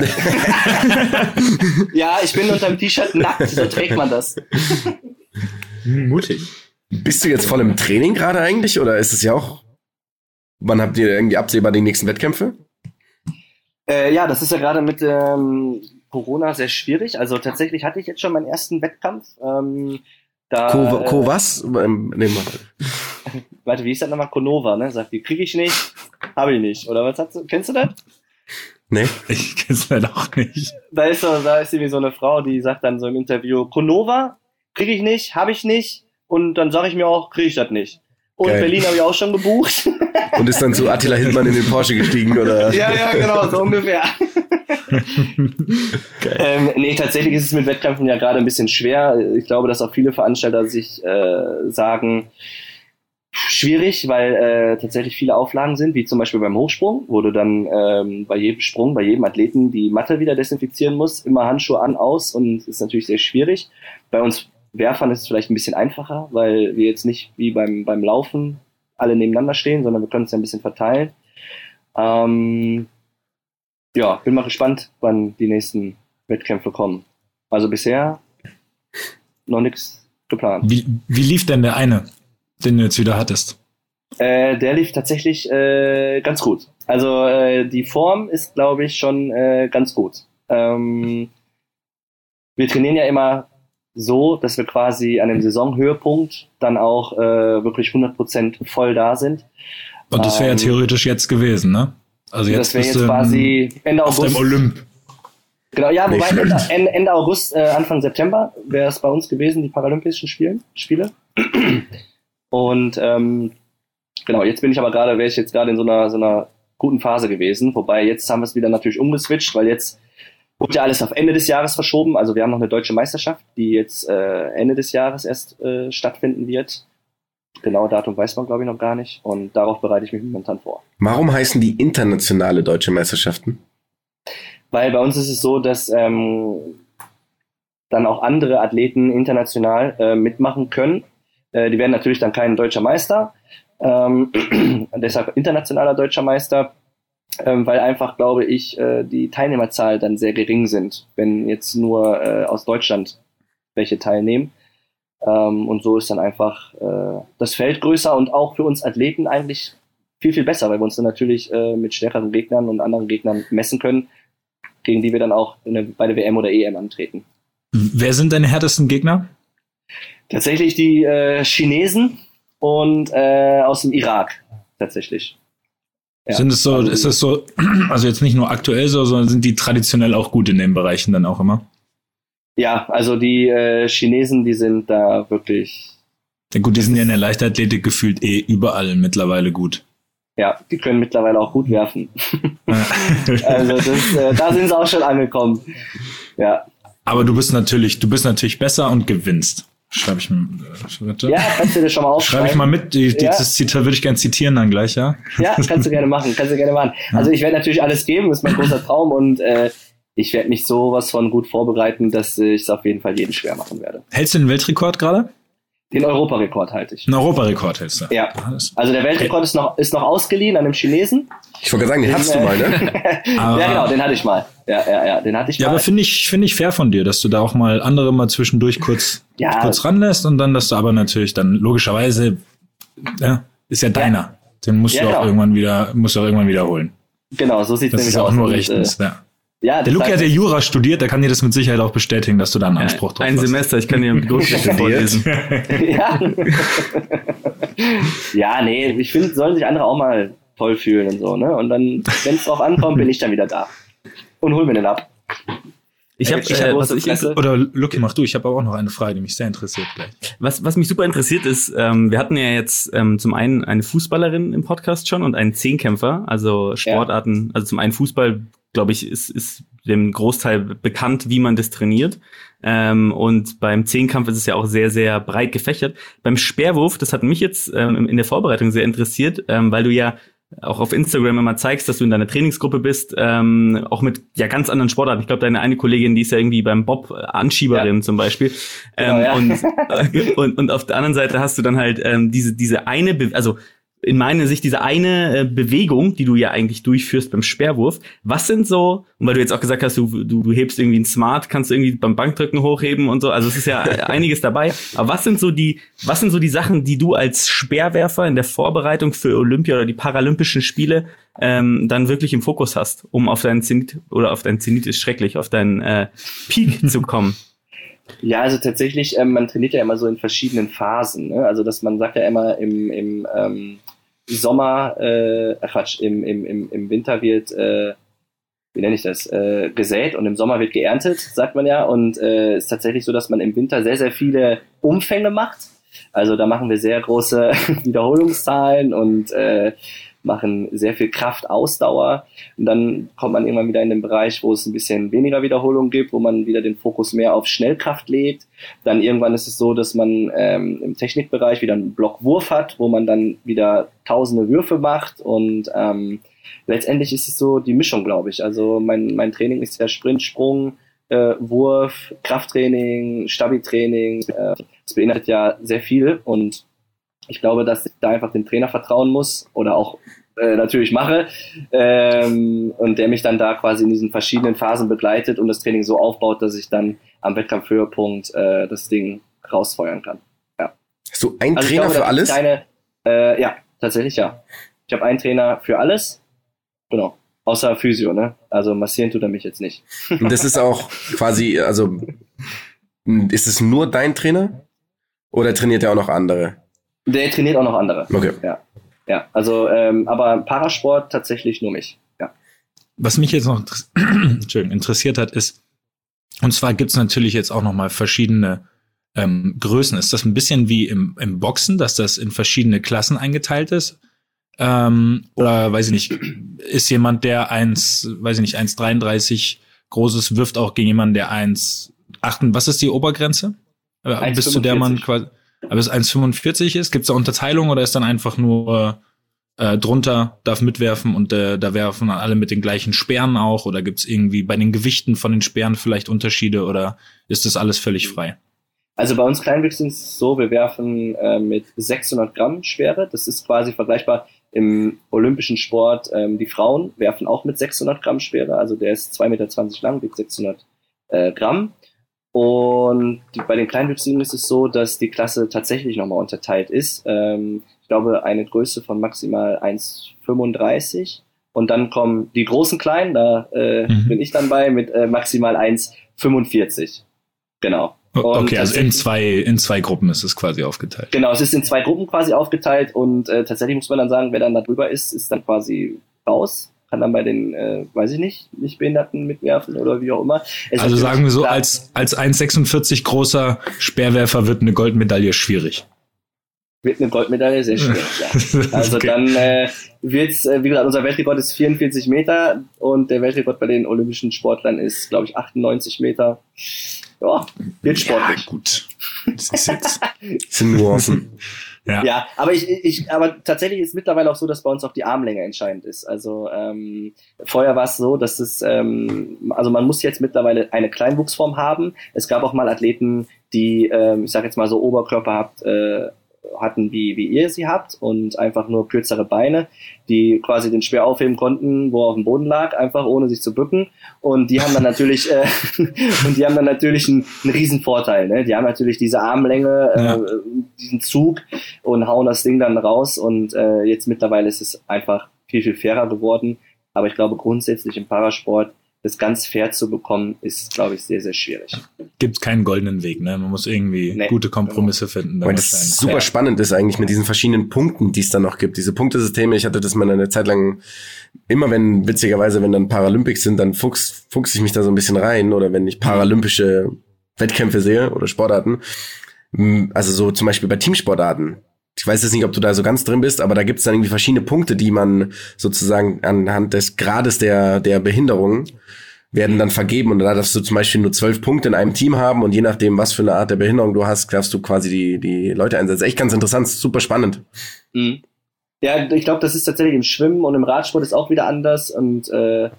Ja, ich bin unter dem T-Shirt nackt, so trägt man das. Mutig. Bist du jetzt voll im Training gerade eigentlich oder ist es ja auch, wann habt ihr irgendwie absehbar die nächsten Wettkämpfe? Ja, das ist ja gerade mit Corona sehr schwierig. Also tatsächlich hatte ich jetzt schon meinen ersten Wettkampf. Was? Warte, wie ist das nochmal? Konova, ne? Sagt die, kriege ich nicht, habe ich nicht. Oder was hast du? Kennst du das? Nee. Ich kenn's leider auch nicht. Da ist irgendwie so eine Frau, die sagt dann so im Interview, Konova, kriege ich nicht, habe ich nicht. Und dann sage ich mir auch, kriege ich das nicht. Und Geil. Berlin habe ich auch schon gebucht. Und ist dann zu Attila Hildmann in den Porsche gestiegen, oder? Ja, genau, so ungefähr. Nee, tatsächlich ist es mit Wettkämpfen ja gerade ein bisschen schwer. Ich glaube, dass auch viele Veranstalter sich sagen, schwierig, weil tatsächlich viele Auflagen sind, wie zum Beispiel beim Hochsprung, wo du dann bei jedem Sprung, bei jedem Athleten die Matte wieder desinfizieren musst, immer Handschuhe an, aus und ist natürlich sehr schwierig. Bei uns Werfern ist es vielleicht ein bisschen einfacher, weil wir jetzt nicht wie beim Laufen alle nebeneinander stehen, sondern wir können es ja ein bisschen verteilen. Ja, bin mal gespannt, wann die nächsten Wettkämpfe kommen. Also bisher noch nichts geplant. Wie lief denn der eine, den du jetzt wieder hattest? Der lief tatsächlich ganz gut. Also die Form ist, glaube ich, schon ganz gut. Wir trainieren ja immer so, dass wir quasi an dem Saisonhöhepunkt dann auch wirklich 100% voll da sind. Und das wäre ja theoretisch jetzt gewesen, ne? Also jetzt das wäre jetzt quasi Ende August. Auf dem Olymp. Genau, ja, wobei Ende August, Anfang September wäre es bei uns gewesen, die Paralympischen Spiele. Und genau, jetzt wäre ich jetzt gerade in so einer guten Phase gewesen. Wobei jetzt haben wir es wieder natürlich umgeswitcht, weil jetzt wurde ja alles auf Ende des Jahres verschoben. Also wir haben noch eine deutsche Meisterschaft, die jetzt Ende des Jahres erst stattfinden wird. Genaue Datum weiß man, glaube ich, noch gar nicht. Und darauf bereite ich mich momentan vor. Warum heißen die internationale deutsche Meisterschaften? Weil bei uns ist es so, dass dann auch andere Athleten international mitmachen können. Die werden natürlich dann kein deutscher Meister. Deshalb internationaler deutscher Meister. Weil einfach, glaube ich, die Teilnehmerzahl dann sehr gering sind, wenn jetzt nur aus Deutschland welche teilnehmen. Und so ist dann einfach das Feld größer und auch für uns Athleten eigentlich viel, viel besser, weil wir uns dann natürlich mit stärkeren Gegnern und anderen Gegnern messen können, gegen die wir dann auch bei der WM oder EM antreten. Wer sind deine härtesten Gegner? Tatsächlich die Chinesen und aus dem Irak, tatsächlich. Ja. Ist es so, also jetzt nicht nur aktuell so, sondern sind die traditionell auch gut in den Bereichen dann auch immer? Ja, also die Chinesen, die sind da wirklich... Ja gut, die sind ja in der Leichtathletik gefühlt überall mittlerweile gut. Ja, die können mittlerweile auch gut werfen. Also da sind sie auch schon angekommen. Ja. Aber du bist natürlich besser und gewinnst. Schreibe ich mir. Ja, kannst du dir schon mal aufschreiben. Schreibe ich mal mit. Das Zitat würde ich gerne zitieren dann gleich, ja? Ja, kannst du gerne machen. Also ich werde natürlich alles geben, das ist mein großer Traum und ich werde mich sowas von gut vorbereiten, dass ich es auf jeden Fall jedem schwer machen werde. Hältst du den Weltrekord gerade? Den Europarekord halte ich. Einen Europarekord hältst du? Ja. Also der Weltrekord ist noch ausgeliehen an einem Chinesen. Ich wollte sagen, den hattest du mal, ne? Ja, genau, den hatte ich mal. Ja, den hatte ich mal. Ja, aber finde ich fair von dir, dass du da auch mal andere mal zwischendurch kurz ranlässt und dann, dass du aber natürlich dann logischerweise, ist ja deiner. Ja. Den musst du auch irgendwann wiederholen. Genau, so sieht es nämlich aus. Das ist auch nur rechtens, Ja, der Luki hat ja Jura studiert, der kann dir das mit Sicherheit auch bestätigen, dass du da einen Anspruch drauf hast. Ein Semester, ich kann dir im Durchschnitt vorlesen. Ja, nee, ich finde, sollen sich andere auch mal toll fühlen und so, ne? Und dann, wenn es drauf ankommt, bin ich dann wieder da. Und hol mir den ab. Oder Luki, mach du, ich habe aber auch noch eine Frage, die mich sehr interessiert gleich. Was mich super interessiert ist, wir hatten ja jetzt zum einen eine Fußballerin im Podcast schon und einen Zehnkämpfer, also Sportarten, also zum einen Fußball, glaube ich, ist dem Großteil bekannt, wie man das trainiert. Und beim Zehnkampf ist es ja auch sehr, sehr breit gefächert. Beim Speerwurf, das hat mich jetzt in der Vorbereitung sehr interessiert, weil du ja auch auf Instagram immer zeigst, dass du in deiner Trainingsgruppe bist, auch mit ganz anderen Sportarten. Ich glaube, deine eine Kollegin, die ist ja irgendwie beim Bob Anschieberin zum Beispiel. Und auf der anderen Seite hast du dann halt diese eine, also in meiner Sicht diese eine Bewegung, die du ja eigentlich durchführst beim Speerwurf. Was sind so, und weil du jetzt auch gesagt hast, du hebst irgendwie ein Smart, kannst du irgendwie beim Bankdrücken hochheben und so, also es ist ja einiges dabei. Aber was sind so die Sachen, die du als Speerwerfer in der Vorbereitung für Olympia oder die Paralympischen Spiele dann wirklich im Fokus hast, um auf deinen Zenit ist schrecklich, auf deinen Peak zu kommen? Ja, also tatsächlich, man trainiert ja immer so in verschiedenen Phasen, ne? Also dass man sagt ja immer im Sommer, im Winter wird, wie nenne ich das, gesät und im Sommer wird geerntet, sagt man ja. Und ist tatsächlich so, dass man im Winter sehr, sehr viele Umfänge macht. Also da machen wir sehr große Wiederholungszahlen und machen sehr viel Kraft, Ausdauer. Und dann kommt man irgendwann wieder in den Bereich, wo es ein bisschen weniger Wiederholung gibt, wo man wieder den Fokus mehr auf Schnellkraft legt. Dann irgendwann ist es so, dass man im Technikbereich wieder einen Blockwurf hat, wo man dann wieder tausende Würfe macht. Und letztendlich ist es so die Mischung, glaube ich. Also mein Training ist ja Sprint, Sprung, Wurf, Krafttraining, Stabi-Training. Das beinhaltet ja sehr viel und ich glaube, dass ich da einfach dem Trainer vertrauen muss oder auch natürlich mache und der mich dann da quasi in diesen verschiedenen Phasen begleitet und das Training so aufbaut, dass ich dann am Wettkampfhöhepunkt das Ding rausfeuern kann. Ja. Hast du einen Trainer für alles? Ja, tatsächlich ja. Ich habe einen Trainer für alles, genau. Außer Physio, ne? Also massieren tut er mich jetzt nicht. Und das ist auch quasi, also ist es nur dein Trainer oder trainiert er auch noch andere? Der trainiert auch noch andere. Okay. Ja. Also, aber Parasport tatsächlich nur mich. Ja. Was mich jetzt noch interessiert hat, ist, und zwar gibt's natürlich jetzt auch noch mal verschiedene Größen. Ist das ein bisschen wie im Boxen, dass das in verschiedene Klassen eingeteilt ist? Oder weiß ich nicht, ist jemand, der 1,33 Großes wirft auch gegen jemanden, der 1,8, was ist die Obergrenze? Bis zu der man quasi, aber es 1,45 ist? Gibt es da Unterteilung oder ist dann einfach nur drunter, darf mitwerfen und da werfen alle mit den gleichen Speeren auch? Oder gibt es irgendwie bei den Gewichten von den Speeren vielleicht Unterschiede oder ist das alles völlig frei? Also bei uns Kleinwüchsigen ist es so, wir werfen mit 600 Gramm Schwere. Das ist quasi vergleichbar im olympischen Sport. Die Frauen werfen auch mit 600 Gramm Schwere. Also der ist 2,20 Meter lang, wiegt 600 Gramm. Und bei den Kleinwüchsigen ist es so, dass die Klasse tatsächlich nochmal unterteilt ist. Ich glaube, eine Größe von maximal 1,35. Und dann kommen die großen Kleinen, da bin ich dann bei, mit maximal 1,45. Genau. Und okay, also in zwei Gruppen ist es quasi aufgeteilt. Genau, es ist in 2 Gruppen quasi aufgeteilt und tatsächlich muss man dann sagen, wer dann da drüber ist dann quasi raus. Kann dann bei den, weiß ich nicht Behinderten mitwerfen oder wie auch immer. Also sagen wir so, als 1,46 großer Speerwerfer wird eine Goldmedaille schwierig. Wird eine Goldmedaille sehr schwierig, ja. Also okay. Dann wird's, wie gesagt, unser Weltrekord ist 44 Meter und der Weltrekord bei den olympischen Sportlern ist, glaube ich, 98 Meter. Ja, wird sportlich. Ja, gut. Das ist jetzt, sind Nuancen. Ja, aber tatsächlich ist mittlerweile auch so, dass bei uns auch die Armlänge entscheidend ist. Also vorher war es so, dass es, also man muss jetzt mittlerweile eine Kleinwuchsform haben. Es gab auch mal Athleten, die, ich sag jetzt mal so Oberkörper hatten, wie ihr sie habt und einfach nur kürzere Beine, die quasi den Speer aufheben konnten, wo er auf dem Boden lag, einfach ohne sich zu bücken. Und die haben dann natürlich einen riesen Vorteil. Ne? Die haben natürlich diese Armlänge, diesen Zug und hauen das Ding dann raus. Und jetzt mittlerweile ist es einfach viel, viel fairer geworden. Aber ich glaube grundsätzlich im Parasport das ganz fair zu bekommen, ist, glaube ich, sehr, sehr schwierig. Gibt keinen goldenen Weg, ne? Man muss irgendwie gute Kompromisse finden. Weil das super spannend ist eigentlich mit diesen verschiedenen Punkten, die es dann noch gibt. Diese Punktesysteme, ich hatte das mal eine Zeit lang, immer wenn dann Paralympics sind, dann fuchs ich mich da so ein bisschen rein. Oder wenn ich paralympische Wettkämpfe sehe oder Sportarten. Also so zum Beispiel bei Teamsportarten. Ich weiß jetzt nicht, ob du da so ganz drin bist, aber da gibt es dann irgendwie verschiedene Punkte, die man sozusagen anhand des Grades der Behinderung werden dann vergeben. Und da darfst du zum Beispiel nur 12 Punkte in einem Team haben und je nachdem, was für eine Art der Behinderung du hast, darfst du quasi die Leute einsetzen. Echt ganz interessant, super spannend. Mhm. Ja, ich glaube, das ist tatsächlich im Schwimmen und im Radsport ist auch wieder anders und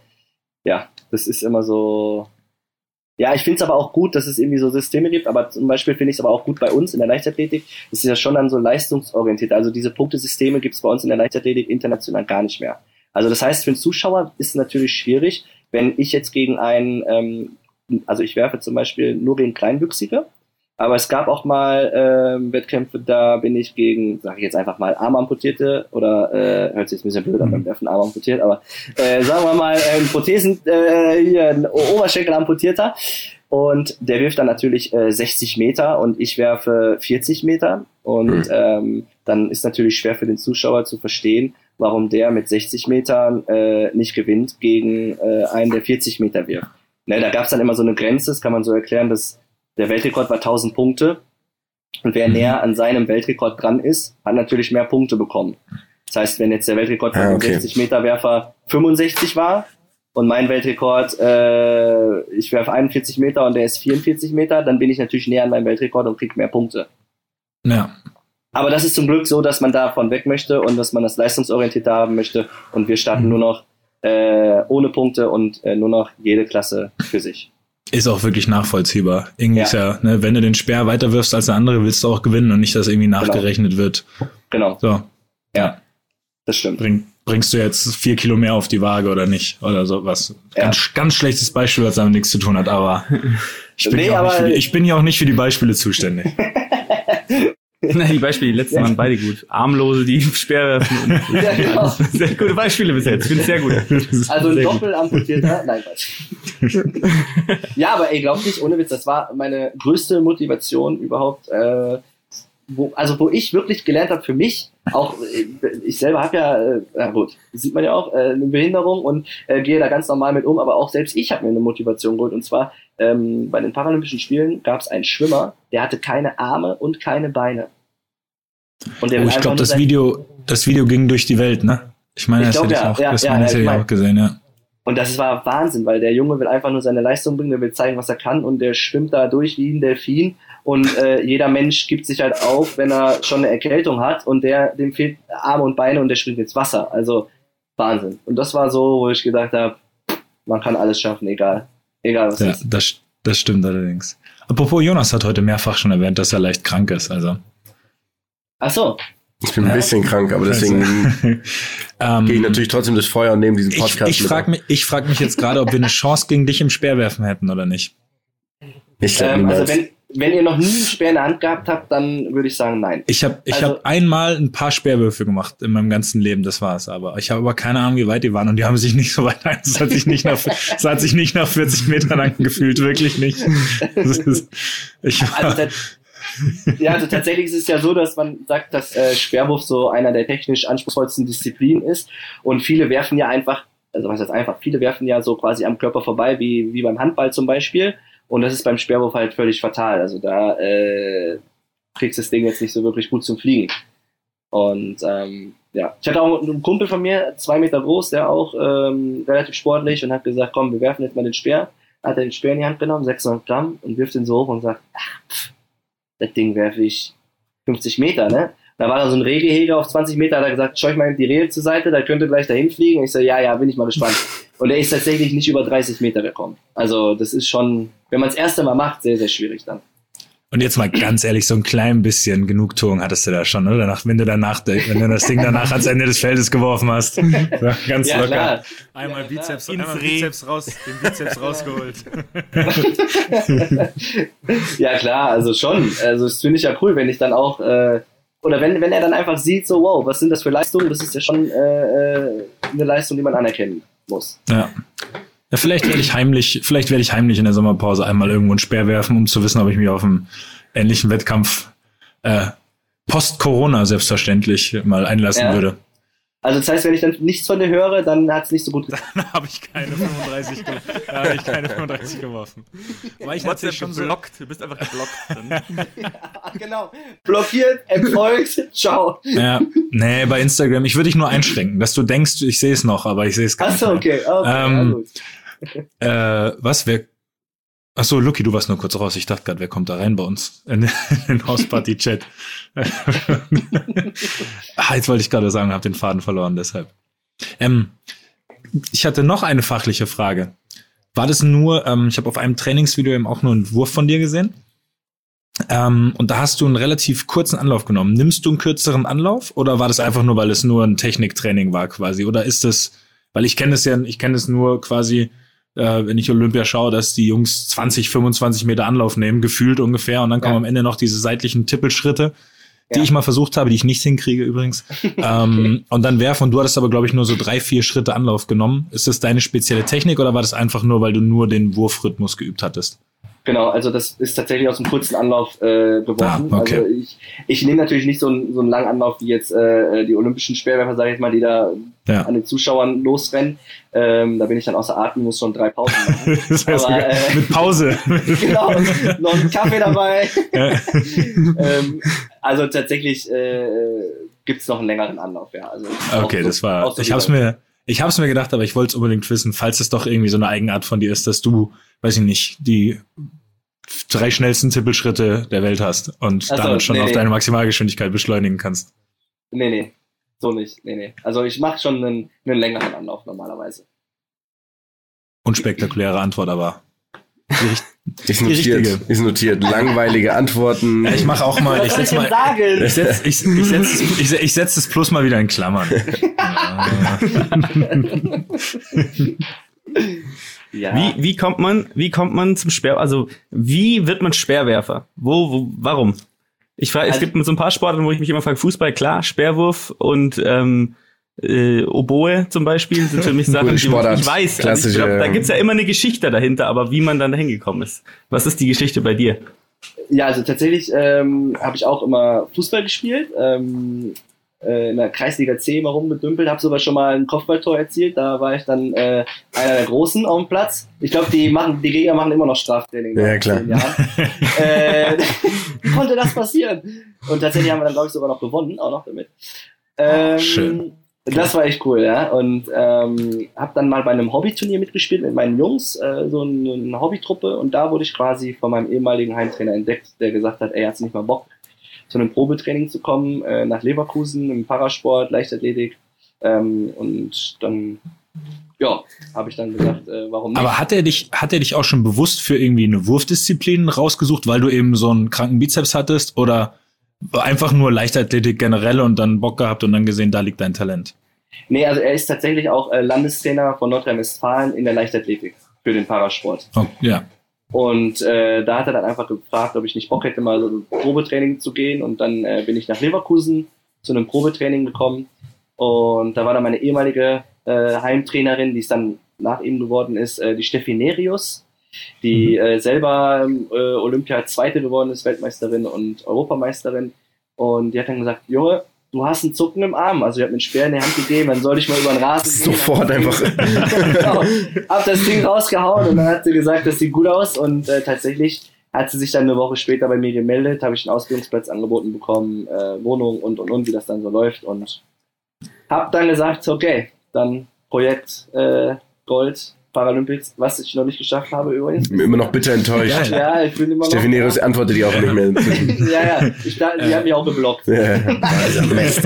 das ist immer so. Ja, ich finde es aber auch gut, dass es irgendwie so Systeme gibt, aber zum Beispiel finde ich es aber auch gut bei uns in der Leichtathletik, es ist ja schon dann so leistungsorientiert, also diese Punktesysteme gibt es bei uns in der Leichtathletik international gar nicht mehr. Also das heißt, für den Zuschauer ist es natürlich schwierig, wenn ich jetzt gegen also ich werfe zum Beispiel nur gegen Kleinwüchsige, aber es gab auch mal Wettkämpfe, da bin ich gegen, sage ich jetzt einfach mal, Armamputierte oder, hört sich jetzt ein bisschen blöd an beim Werfen, Arm amputiert, aber sagen wir mal, ein Oberschenkel-Amputierter und der wirft dann natürlich 60 Meter und ich werfe 40 Meter und dann ist natürlich schwer für den Zuschauer zu verstehen, warum der mit 60 Metern nicht gewinnt gegen einen, der 40 Meter wirft. Ne, da gab es dann immer so eine Grenze, das kann man so erklären, dass der Weltrekord war 1000 Punkte und wer näher an seinem Weltrekord dran ist, hat natürlich mehr Punkte bekommen. Das heißt, wenn jetzt der Weltrekord von dem 60 Meter Werfer 65 war und mein Weltrekord, ich werfe 41 Meter und der ist 44 Meter, dann bin ich natürlich näher an meinem Weltrekord und kriege mehr Punkte. Ja. Aber das ist zum Glück so, dass man davon weg möchte und dass man das leistungsorientiert haben möchte und wir starten nur noch ohne Punkte und nur noch jede Klasse für sich. Ist auch wirklich nachvollziehbar. Irgendwie ist ja, ne, wenn du den Speer weiter wirfst als der andere, willst du auch gewinnen und nicht, dass irgendwie nachgerechnet wird. Genau. So. Ja, das stimmt. Bringst du jetzt 4 Kilo mehr auf die Waage oder nicht? Oder sowas. Ganz schlechtes Beispiel, was damit nichts zu tun hat, aber ich bin ja auch nicht für die Beispiele zuständig. Die Beispiele, die letzten waren beide gut. Armlose, die Speer werfen. Ja, genau. Sehr gute Beispiele bis jetzt. Ich finde es sehr gut. Also ein Doppelamputierter, nein, Quatsch. Ja, aber ey, glaub nicht, ohne Witz, das war meine größte Motivation überhaupt, wo ich wirklich gelernt habe für mich, auch ich selber habe gut, sieht man ja auch, eine Behinderung und gehe da ganz normal mit um, aber auch selbst ich habe mir eine Motivation geholt und zwar bei den Paralympischen Spielen gab es einen Schwimmer, der hatte keine Arme und keine Beine. Und der ich glaube, das Video ging durch die Welt, ne? Ich meine, das hätte ich auch gesehen, ja. Und das war Wahnsinn, weil der Junge will einfach nur seine Leistung bringen, der will zeigen, was er kann und der schwimmt da durch wie ein Delfin und jeder Mensch gibt sich halt auf, wenn er schon eine Erkältung hat und dem fehlt Arme und Beine und der springt ins Wasser. Also Wahnsinn. Und das war so, wo ich gedacht habe, man kann alles schaffen, egal was ist. Das stimmt allerdings. Apropos, Jonas hat heute mehrfach schon erwähnt, dass er leicht krank ist. Also. Ach so. Ich bin ein bisschen krank, aber deswegen gehe ich natürlich trotzdem durchs Feuer und nehme diesen Podcast Ich frag mich jetzt gerade, ob wir eine Chance gegen dich im Speerwerfen hätten oder nicht. Ich glaube niemals. Also wenn ihr noch nie einen Speer in der Hand gehabt habt, dann würde ich sagen, nein. Ich hab einmal ein paar Speerwürfe gemacht in meinem ganzen Leben, das war's. Aber ich habe aber keine Ahnung, wie weit die waren und die haben sich nicht so weit. Es hat sich nicht nach 40 Metern angefühlt, wirklich nicht. Also tatsächlich ist es ja so, dass man sagt, dass Speerwurf so einer der technisch anspruchsvollsten Disziplinen ist und viele werfen ja einfach, also was heißt einfach, viele werfen ja so quasi am Körper vorbei, wie beim Handball zum Beispiel und das ist beim Speerwurf halt völlig fatal, also da kriegst du das Ding jetzt nicht so wirklich gut zum Fliegen und ja, ich hatte auch einen Kumpel von mir, 2 Meter groß, der auch relativ sportlich und hat gesagt, komm, wir werfen jetzt mal den Speer, hat er den Speer in die Hand genommen, 600 Gramm und wirft ihn so hoch und sagt, das Ding werfe ich 50 Meter, ne? Da war da so ein Rehgehege auf 20 Meter, hat er gesagt, schau ich mal die Rehe zur Seite, da könnte gleich dahin fliegen. Und ich so, ja, bin ich mal gespannt. Und er ist tatsächlich nicht über 30 Meter gekommen. Also das ist schon, wenn man das erste Mal macht, sehr, sehr schwierig dann. Und jetzt mal ganz ehrlich, so ein klein bisschen Genugtuung hattest du da schon, oder? Wenn du das Ding danach ans Ende des Feldes geworfen hast. Ja, ganz ja, locker. Klar. Einmal Bizeps raus, den Bizeps rausgeholt. Ja klar, also schon. Also das finde ich ja cool, wenn ich dann auch, oder wenn er dann einfach sieht, so wow, was sind das für Leistungen? Das ist ja schon eine Leistung, die man anerkennen muss. Ja. Ja, vielleicht werde ich heimlich in der Sommerpause einmal irgendwo einen Speer werfen, um zu wissen, ob ich mich auf einen ähnlichen Wettkampf post-Corona selbstverständlich mal einlassen würde. Also das heißt, wenn ich dann nichts von dir höre, dann hat es nicht so gut geklappt. Dann habe ich keine 35 geworfen. War ich WhatsApp schon geblockt, du bist einfach geblockt. Ja, genau. Blockiert, entfolgt, ciao. Ja, nee, bei Instagram, ich würde dich nur einschränken, dass du denkst, ich sehe es noch, aber ich sehe es gar nicht. Achso, okay. Achso, Luki, du warst nur kurz raus. Ich dachte gerade, wer kommt da rein bei uns in den Hausparty-Chat? Jetzt wollte ich gerade sagen, habe den Faden verloren, deshalb. Ich hatte noch eine fachliche Frage. War das nur, ich habe auf einem Trainingsvideo eben auch nur einen Wurf von dir gesehen. Und da hast du einen relativ kurzen Anlauf genommen. Nimmst du einen kürzeren Anlauf oder war das einfach nur, weil es nur ein Techniktraining war quasi? Oder ist das, weil ich kenne es nur quasi, wenn ich Olympia schaue, dass die Jungs 20, 25 Meter Anlauf nehmen, gefühlt ungefähr, und dann kommen am Ende noch diese seitlichen Tippelschritte, die ich mal versucht habe, die ich nicht hinkriege übrigens, und dann werfen. Und du hattest aber, glaube ich, nur so 3-4 Schritte Anlauf genommen. Ist das deine spezielle Technik oder war das einfach nur, weil du nur den Wurfrhythmus geübt hattest? Genau, also das ist tatsächlich aus einem kurzen Anlauf geworfen. Okay. Also ich nehme natürlich nicht so einen langen Anlauf wie jetzt die olympischen Speerwerfer, sage ich mal, die da an den Zuschauern losrennen. Da bin ich dann außer Atem, muss schon 3 Pausen machen. Das heißt, aber, mit Pause. Genau, noch einen Kaffee dabei. Also tatsächlich gibt's noch einen längeren Anlauf, ja. Also okay, das war. Ich hab's mir gedacht, aber ich wollte es unbedingt wissen, falls es doch irgendwie so eine Eigenart von dir ist, dass du, weiß ich nicht, die 3 schnellsten Tippelschritte der Welt hast und damit schon auf deine Maximalgeschwindigkeit beschleunigen kannst. Nee, so nicht. Nee. Also ich mache schon einen längeren Anlauf normalerweise. Unspektakuläre Antwort, aber ist notiert. Langweilige Antworten. Ja, ich mache auch mal. Ich setz das Plus mal wieder in Klammern. Ja. Wie kommt man zum Speer? Also wie wird man Speerwerfer? Warum? Ich frage, es gibt so ein paar Sportarten, wo ich mich immer frage, Fußball, klar, Speerwurf und Oboe zum Beispiel sind für mich Sachen, die ich weiß. Also ich glaub, da gibt's ja immer eine Geschichte dahinter, aber wie man dann dahin gekommen ist. Was ist die Geschichte bei dir? Ja, also tatsächlich habe ich auch immer Fußball gespielt, in der Kreisliga C immer rumgedümpelt, habe sogar schon mal ein Kopfballtor erzielt, da war ich dann einer der Großen auf dem Platz. Ich glaube, die Gegner machen immer noch Straftraining. Ja, klar. Wie konnte das passieren? Und tatsächlich haben wir dann, glaube ich, sogar noch gewonnen, auch noch damit. Schön. Das war echt cool, ja. Und habe dann mal bei einem Hobbyturnier mitgespielt mit meinen Jungs, so eine Hobbytruppe. Und da wurde ich quasi von meinem ehemaligen Heimtrainer entdeckt, der gesagt hat, ey, hast du nicht mal Bock, zu einem Probetraining zu kommen, nach Leverkusen, im Parasport, Leichtathletik. Und dann, ja, habe ich dann gesagt, warum nicht. Aber hat er dich auch schon bewusst für irgendwie eine Wurfdisziplin rausgesucht, weil du eben so einen kranken Bizeps hattest? Oder einfach nur Leichtathletik generell und dann Bock gehabt und dann gesehen, da liegt dein Talent? Nee, also er ist tatsächlich auch Landestrainer von Nordrhein-Westfalen in der Leichtathletik für den Parasport. Oh, ja. Und da hat er dann einfach gefragt, ob ich nicht Bock hätte, mal so ein Probetraining zu gehen. Und dann bin ich nach Leverkusen zu einem Probetraining gekommen. Und da war dann meine ehemalige Heimtrainerin, die es dann nach ihm geworden ist, die Steffi Nerius, die selber Olympia Zweite geworden ist, Weltmeisterin und Europameisterin. Und die hat dann gesagt, Junge, du hast einen Zucken im Arm. Also ich habe mir einen Speer in die Hand gegeben, dann soll ich mal über den Rasen gehen. Sofort einfach. Genau, hab das Ding rausgehauen und dann hat sie gesagt, das sieht gut aus. Und tatsächlich hat sie sich dann eine Woche später bei mir gemeldet, habe ich einen Ausbildungsplatz angeboten bekommen, Wohnung und, wie das dann so läuft. Und hab dann gesagt, okay, dann Projekt Gold, Paralympics, was ich noch nicht geschafft habe übrigens. Ich bin immer noch bitter enttäuscht. Ja, ich bin immer noch... Steffi Nerius antwortet die auch nicht mehr inzwischen. Ja, die haben mich auch geblockt. Ja, also Mist.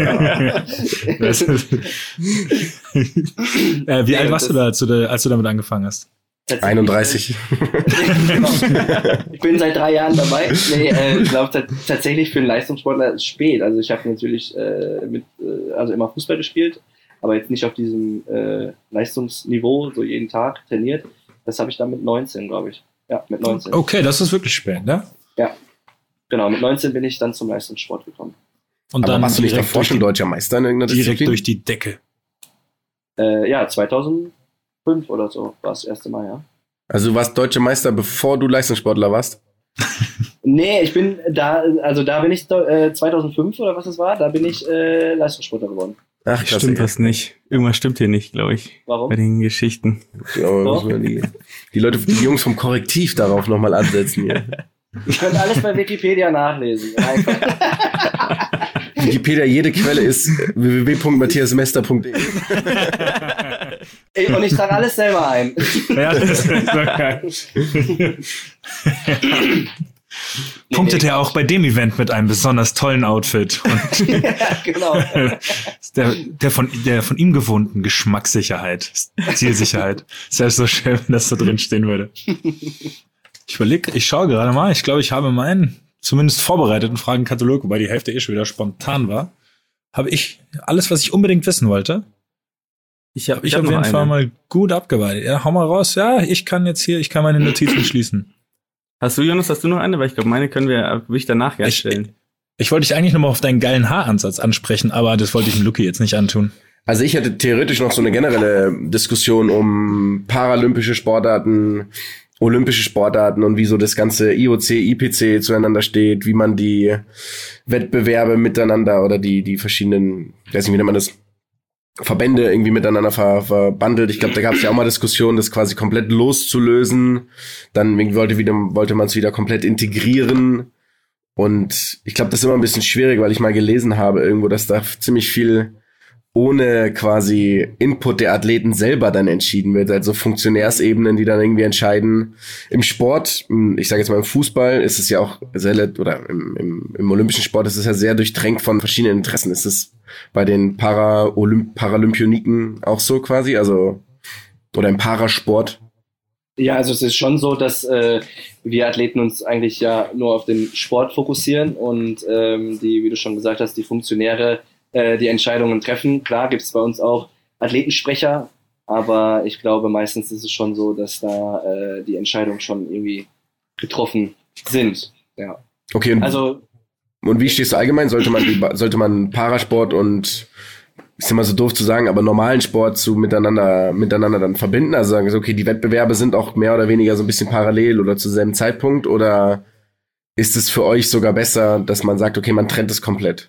Wie alt warst du da, als du damit angefangen hast? 31. Genau. Ich bin seit 3 Jahren dabei. Nee, ich glaube tatsächlich für einen Leistungssportler ist spät. Also ich habe natürlich also immer Fußball gespielt, aber jetzt nicht auf diesem Leistungsniveau, so jeden Tag trainiert. Das habe ich dann mit 19, glaube ich. Ja, mit 19. Okay, das ist wirklich spät, ne? Ja, genau. Mit 19 bin ich dann zum Leistungssport gekommen. Und Aber dann warst du nicht davor schon deutscher Meister in irgendeiner direkt Disziplin? durch die Decke. Ja, 2005 oder so war es das erste Mal, ja. Also du warst deutscher Meister, bevor du Leistungssportler warst? Nee, ich bin da bin ich 2005 oder was es war, da bin ich Leistungssportler geworden. Ach, krass, Stimmt ey. was nicht. Irgendwas stimmt hier nicht, glaube ich. Warum? Bei den Geschichten. Ich glaube, Doch. müssen wir die Leute, die Jungs vom Korrektiv darauf nochmal ansetzen hier. Ihr könnt alles bei Wikipedia nachlesen. Einfach. Wikipedia, jede Quelle ist www.matthiasmester.de. Und ich trage alles selber ein. Ja, das ist so geil. Punktet er auch bei dem Event mit einem besonders tollen Outfit. Und Ja, genau. der von ihm gewohnten Geschmackssicherheit, Zielsicherheit. Ist ja so schön, wenn das so drin stehen würde. Ich schaue gerade mal. Ich glaube, ich habe meinen zumindest vorbereiteten Fragenkatalog, wobei die Hälfte schon wieder spontan war, habe ich alles, was ich unbedingt wissen wollte. Ich hab auf jeden Fall mal gut abgearbeitet. Ja, hau mal raus. Ja, ich kann meine Notizen schließen. Hast du, Jonas, noch eine? Weil ich glaube, meine will ich danach gerne stellen. Ich wollte dich eigentlich nochmal auf deinen geilen Haaransatz ansprechen, aber das wollte ich dem Luki jetzt nicht antun. Also ich hätte theoretisch noch so eine generelle Diskussion um paralympische Sportarten, olympische Sportarten und wie so das ganze IOC, IPC zueinander steht, wie man die Wettbewerbe miteinander oder die verschiedenen, ich weiß nicht, wie nennt man das, Verbände irgendwie miteinander verbandelt. Ich glaube, da gab es ja auch mal Diskussionen, das quasi komplett loszulösen. Dann wollte man es wieder komplett integrieren. Und ich glaube, das ist immer ein bisschen schwierig, weil ich mal gelesen habe irgendwo, dass da ziemlich viel ohne quasi Input der Athleten selber dann entschieden wird. Also Funktionärsebenen, die dann irgendwie entscheiden. Im Sport, ich sage jetzt mal im Fußball, ist es ja auch sehr, oder im olympischen Sport ist es ja sehr durchdrängt von verschiedenen Interessen. Ist es bei den Paralympioniken auch so quasi? Also, oder im Parasport? Ja, also es ist schon so, dass wir Athleten uns eigentlich ja nur auf den Sport fokussieren und wie du schon gesagt hast, die Funktionäre die Entscheidungen treffen. Klar gibt es bei uns auch Athletensprecher, aber ich glaube, meistens ist es schon so, dass da die Entscheidungen schon irgendwie getroffen sind. Ja. Okay, und wie stehst du allgemein? Sollte man Parasport und, ist immer so doof zu sagen, aber normalen Sport miteinander dann verbinden? Also sagen so, okay, die Wettbewerbe sind auch mehr oder weniger so ein bisschen parallel oder zu selben Zeitpunkt, oder ist es für euch sogar besser, dass man sagt, okay, man trennt es komplett?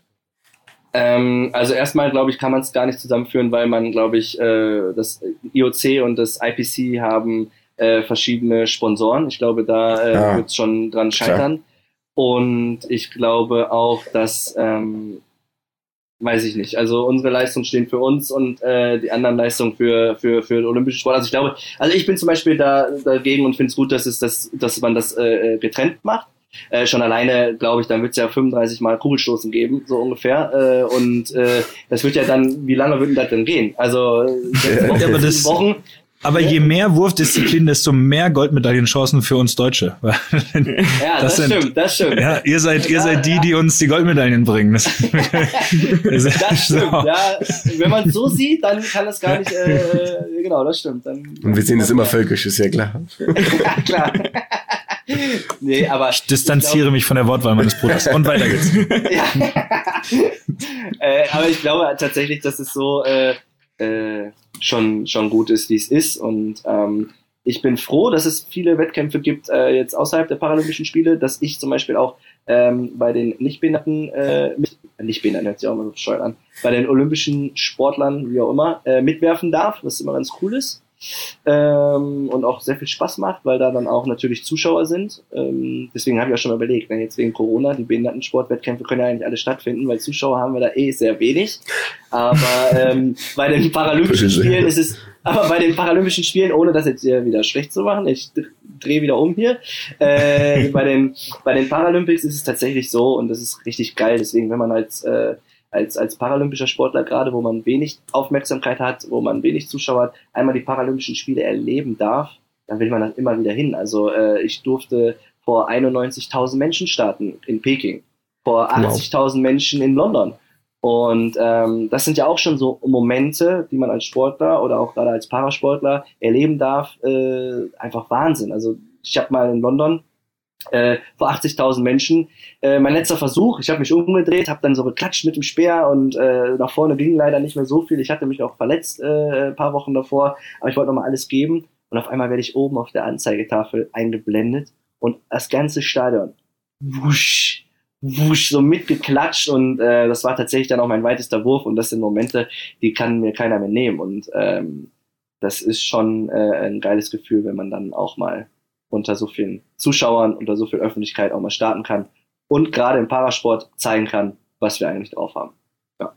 Also erstmal, glaube ich, kann man es gar nicht zusammenführen, weil man, glaube ich, das IOC und das IPC haben verschiedene Sponsoren. Ich glaube, da wird es schon dran scheitern. Klar. Und ich glaube auch, dass weiß ich nicht. Also unsere Leistungen stehen für uns und die anderen Leistungen für den olympischen Sport. Also ich glaube, ich bin zum Beispiel dagegen und finde es gut, dass man das getrennt macht. Schon alleine, glaube ich, dann wird es ja 35 Mal Kugelstoßen geben, so ungefähr. Das wird ja dann, wie lange würde das denn gehen? Also 6 Wochen. Aber je mehr Wurfdisziplin, desto mehr Goldmedaillenchancen für uns Deutsche. Ja, das stimmt. Ja, ihr seid die uns die Goldmedaillen bringen. Das stimmt, ja. Wenn man es so sieht, dann kann es gar nicht, genau, das stimmt. Und wir sehen es immer völkisch, ist ja klar. Ja, klar. Nee, aber ich distanziere mich von der Wortwahl meines Bruders. Und weiter geht's. Ja. Aber ich glaube tatsächlich, dass es so schon gut ist, wie es ist. Und ich bin froh, dass es viele Wettkämpfe gibt jetzt außerhalb der Paralympischen Spiele, dass ich zum Beispiel auch bei den Nichtbehinderten, Nichtbehinderten hört sich auch immer so bescheuert an, bei den olympischen Sportlern, wie auch immer, mitwerfen darf, was immer ganz cool ist. Und auch sehr viel Spaß macht, weil da dann auch natürlich Zuschauer sind. Deswegen habe ich auch schon mal überlegt, jetzt wegen Corona, die Behindertensportwettkämpfe können ja eigentlich alle stattfinden, weil Zuschauer haben wir da sehr wenig. Aber bei den Paralympischen Spielen ist es, aber bei den Paralympischen Spielen, ohne das jetzt hier wieder schlecht zu machen, ich drehe wieder um hier, bei den Paralympics ist es tatsächlich so und das ist richtig geil. Deswegen, wenn man als paralympischer Sportler gerade, wo man wenig Aufmerksamkeit hat, wo man wenig Zuschauer hat, einmal die Paralympischen Spiele erleben darf, dann will man das immer wieder hin. Also ich durfte vor 91.000 Menschen starten in Peking, vor 80.000 Menschen in London. Und das sind ja auch schon so Momente, die man als Sportler oder auch gerade als Parasportler erleben darf. Einfach Wahnsinn. Also ich habe mal in London vor 80.000 Menschen. Mein letzter Versuch, ich habe mich umgedreht, habe dann so geklatscht mit dem Speer und nach vorne ging leider nicht mehr so viel. Ich hatte mich auch verletzt ein paar Wochen davor, aber ich wollte nochmal alles geben und auf einmal werde ich oben auf der Anzeigetafel eingeblendet und das ganze Stadion wusch, so mitgeklatscht und das war tatsächlich dann auch mein weitester Wurf und das sind Momente, die kann mir keiner mehr nehmen und das ist schon ein geiles Gefühl, wenn man dann auch mal unter so vielen Zuschauern, unter so viel Öffentlichkeit auch mal starten kann und gerade im Parasport zeigen kann, was wir eigentlich drauf haben. Ja.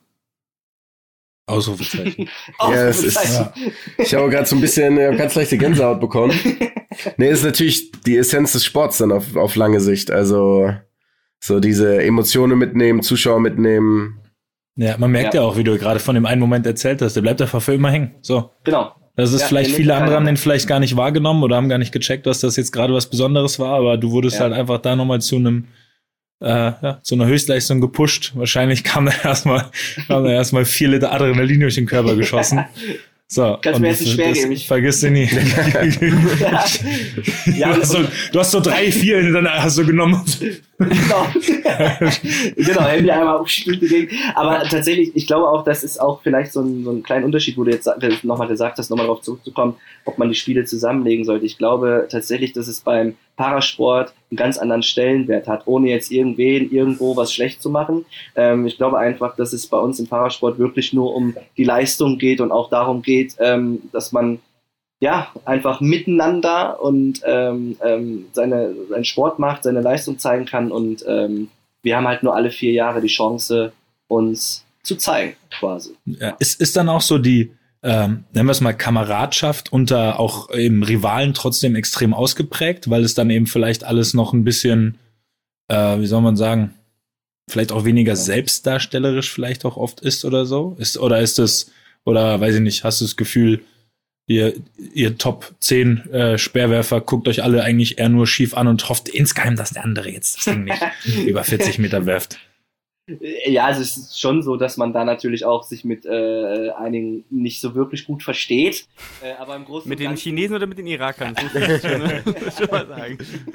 Ausrufezeichen. Ja, das ist, ich habe gerade so ein bisschen ganz leichte Gänsehaut bekommen. Nee, ist natürlich die Essenz des Sports dann auf lange Sicht. Also so diese Emotionen mitnehmen, Zuschauer mitnehmen. Ja, man merkt ja auch, wie du gerade von dem einen Moment erzählt hast, der bleibt einfach für immer hängen. So. Genau. Das ist vielleicht, viele andere haben den vielleicht gar nicht wahrgenommen oder haben gar nicht gecheckt, dass das jetzt gerade was Besonderes war, aber du wurdest halt einfach da nochmal zu einer Höchstleistung gepusht. Wahrscheinlich kam da erstmal 4 Liter Adrenalin durch den Körper geschossen. So. Kannst mir jetzt einen Schwer geben. Vergiss den nie. Du hast so 3, 4 dann hast du genommen. Genau, Handy einmal durch die Gegend. Aber tatsächlich, ich glaube auch, das ist auch vielleicht so ein kleiner Unterschied, wo du jetzt nochmal gesagt hast, nochmal darauf zurückzukommen, ob man die Spiele zusammenlegen sollte. Ich glaube tatsächlich, dass es beim Parasport einen ganz anderen Stellenwert hat, ohne jetzt irgendwo was schlecht zu machen. Ich glaube einfach, dass es bei uns im Parasport wirklich nur um die Leistung geht und auch darum geht, dass man einfach miteinander und seinen Sport macht, seine Leistung zeigen kann und wir haben halt nur alle 4 Jahre die Chance, uns zu zeigen, quasi. Ja, ist dann auch so die, nennen wir es mal, Kameradschaft unter auch eben Rivalen trotzdem extrem ausgeprägt, weil es dann eben vielleicht alles noch ein bisschen, wie soll man sagen, vielleicht auch weniger selbstdarstellerisch vielleicht auch oft ist oder so? Oder weiß ich nicht, hast du das Gefühl, ihr Top 10 Speerwerfer guckt euch alle eigentlich eher nur schief an und hofft insgeheim, dass der andere jetzt das Ding nicht über 40 Meter werft? Ja, also es ist schon so, dass man da natürlich auch sich mit einigen nicht so wirklich gut versteht. Aber im Großen mit den Chinesen oder mit den Irakern? Das muss ich schon mal sagen.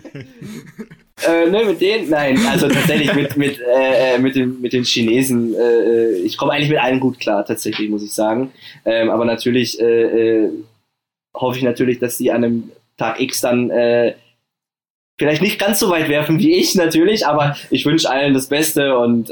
Mit denen? Nein, also tatsächlich mit den Chinesen. Ich komme eigentlich mit allen gut klar, tatsächlich, muss ich sagen. Aber natürlich hoffe ich natürlich, dass die an einem Tag X dann vielleicht nicht ganz so weit werfen wie ich natürlich, aber ich wünsche allen das Beste und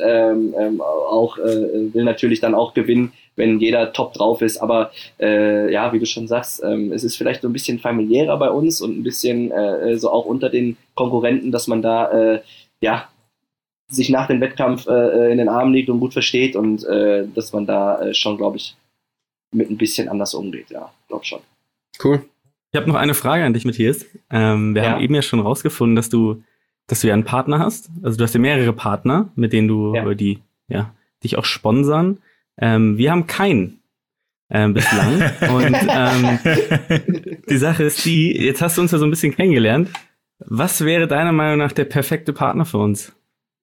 will natürlich dann auch gewinnen, wenn jeder top drauf ist. Aber wie du schon sagst, es ist vielleicht so ein bisschen familiärer bei uns und ein bisschen so auch unter den Konkurrenten, dass man da sich nach dem Wettkampf in den Armen liegt und gut versteht und dass man da schon, glaube ich, mit ein bisschen anders umgeht. Ja, glaube schon. Cool. Ich habe noch eine Frage an dich, Matthias. Wir haben eben ja schon rausgefunden, dass du ja einen Partner hast. Also du hast ja mehrere Partner, mit denen du dich auch sponsern. Wir haben keinen bislang. Und die Sache ist die, jetzt hast du uns ja so ein bisschen kennengelernt. Was wäre deiner Meinung nach der perfekte Partner für uns?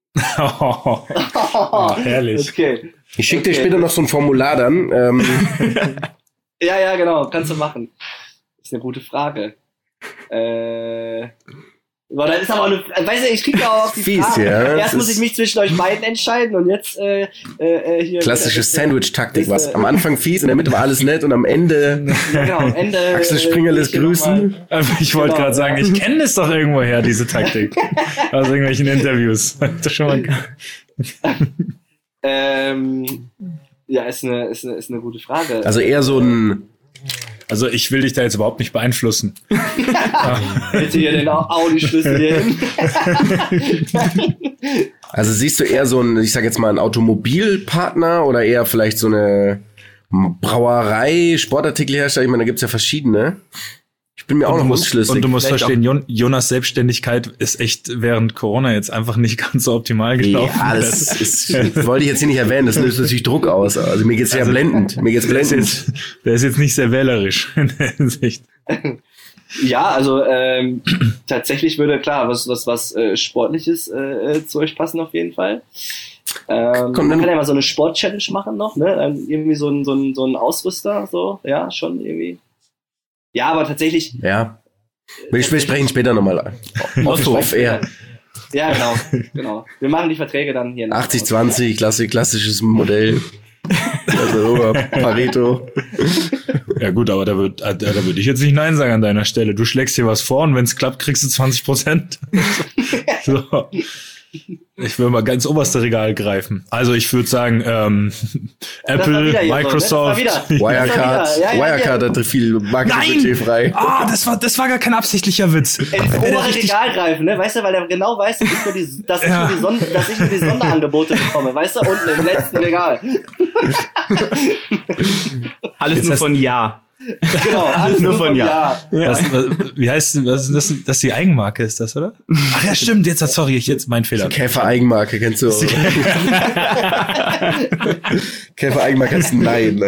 Herrlich. Okay. Ich schicke dir später noch so ein Formular dann. Ja, genau, kannst du machen. Ist eine gute Frage. Das ist aber eine, weißt du, ich krieg ja auch auf die Fies, Frage. ja. Erst muss ich mich zwischen euch beiden entscheiden und jetzt hier. Klassische Sandwich-Taktik, was am Anfang fies, in der Mitte war alles nett und am Ende. Ja, genau, am Ende. Axel Springer lässt grüßen. Ich wollte gerade sagen, ich kenne das doch irgendwoher, diese Taktik. Aus irgendwelchen Interviews. Das schon mal. Ja, ist eine gute Frage. Also eher so ein. Also ich will dich da jetzt überhaupt nicht beeinflussen. Bitte hier den Audi-Schlüssel hier hin. Also siehst du eher so ein, ich sag jetzt mal, ein Automobilpartner oder eher vielleicht so eine Brauerei, Sportartikelhersteller? Ich meine, da gibt's ja verschiedene. Ich bin mir auch noch unschlüssig. Und du musst verstehen, Jonas Selbstständigkeit ist echt während Corona jetzt einfach nicht ganz so optimal gelaufen. Ja, das wollte ich jetzt hier nicht erwähnen, das löst natürlich Druck aus. Also mir geht's ja blendend. Mir geht's blendend. Der ist jetzt nicht sehr wählerisch in der Hinsicht. Ja, also tatsächlich würde klar was Sportliches zu euch passen auf jeden Fall. Man kann ja mal so eine Sport-Challenge machen noch, ne? Dann irgendwie so ein Ausrüster, so, ja, schon irgendwie. Ja, aber tatsächlich. Ja. Wir sprechen später nochmal. Off air. Ja, genau. Wir machen die Verträge dann hier. 80-20, klassisches Modell. Also Pareto. Ja gut, aber da würde ich jetzt nicht Nein sagen an deiner Stelle. Du schlägst hier was vor und wenn es klappt, kriegst du 20%. So. Ich will mal ganz oberste Regal greifen. Also ich würde sagen, Apple, Microsoft, Wirecard hat viel Marketingbudget frei. Das war gar kein absichtlicher Witz. Ins obere Regal greifen, ne? Weißt du, weil er genau weiß, dass ich nur die Sonderangebote bekomme, weißt du, unten im letzten Regal. Alles nur von Ja. Genau, alles nur von Ja. Wie heißt was ist das? Das ist die Eigenmarke, ist das, oder? Ach ja, stimmt, jetzt mein Fehler. Käfer-Eigenmarke, kennst du? Käfer-Eigenmarke ist nein.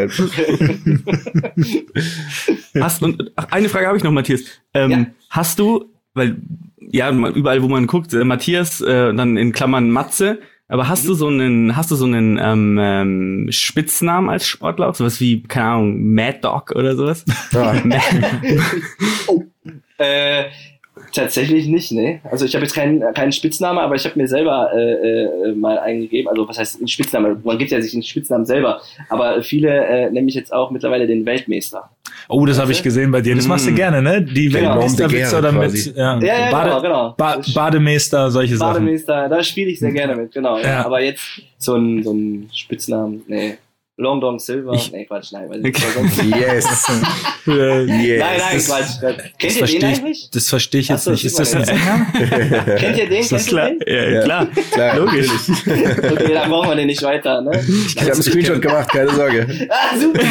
Eine Frage habe ich noch, Matthias. Hast du, weil, ja, überall, wo man guckt, Matthias, dann in Klammern Matze, aber hast du so einen Spitznamen als Sportler auch? Sowas wie, keine Ahnung, Mad Dog oder sowas? Ja. Tatsächlich nicht, ne. Also ich habe jetzt keinen Spitznamen, aber ich habe mir selber mal eingegeben. Also was heißt ein Spitzname? Man gibt ja sich einen Spitznamen selber. Aber viele nennen mich jetzt auch mittlerweile den Weltmeister. Oh, das habe ich gesehen bei dir. Das machst du gerne, ne? Die Weltmeisterwitze oder mit genau. Bademeister, solche Sachen. Bademeister, da spiele ich sehr gerne mit, genau. Ja. Aber jetzt so ein Spitznamen, nee. Long Dong Silver. Nee, Quatsch, nein. Weiß nicht, Yes. Nein, Quatsch. Kennt ihr den eigentlich? Das verstehe ich jetzt nicht. Ist das ein Sänger? Kennt ihr den? Ja, klar. Logisch. Okay, dann brauchen wir den nicht weiter, ne? Ich habe einen Screenshot gemacht, keine Sorge. Super.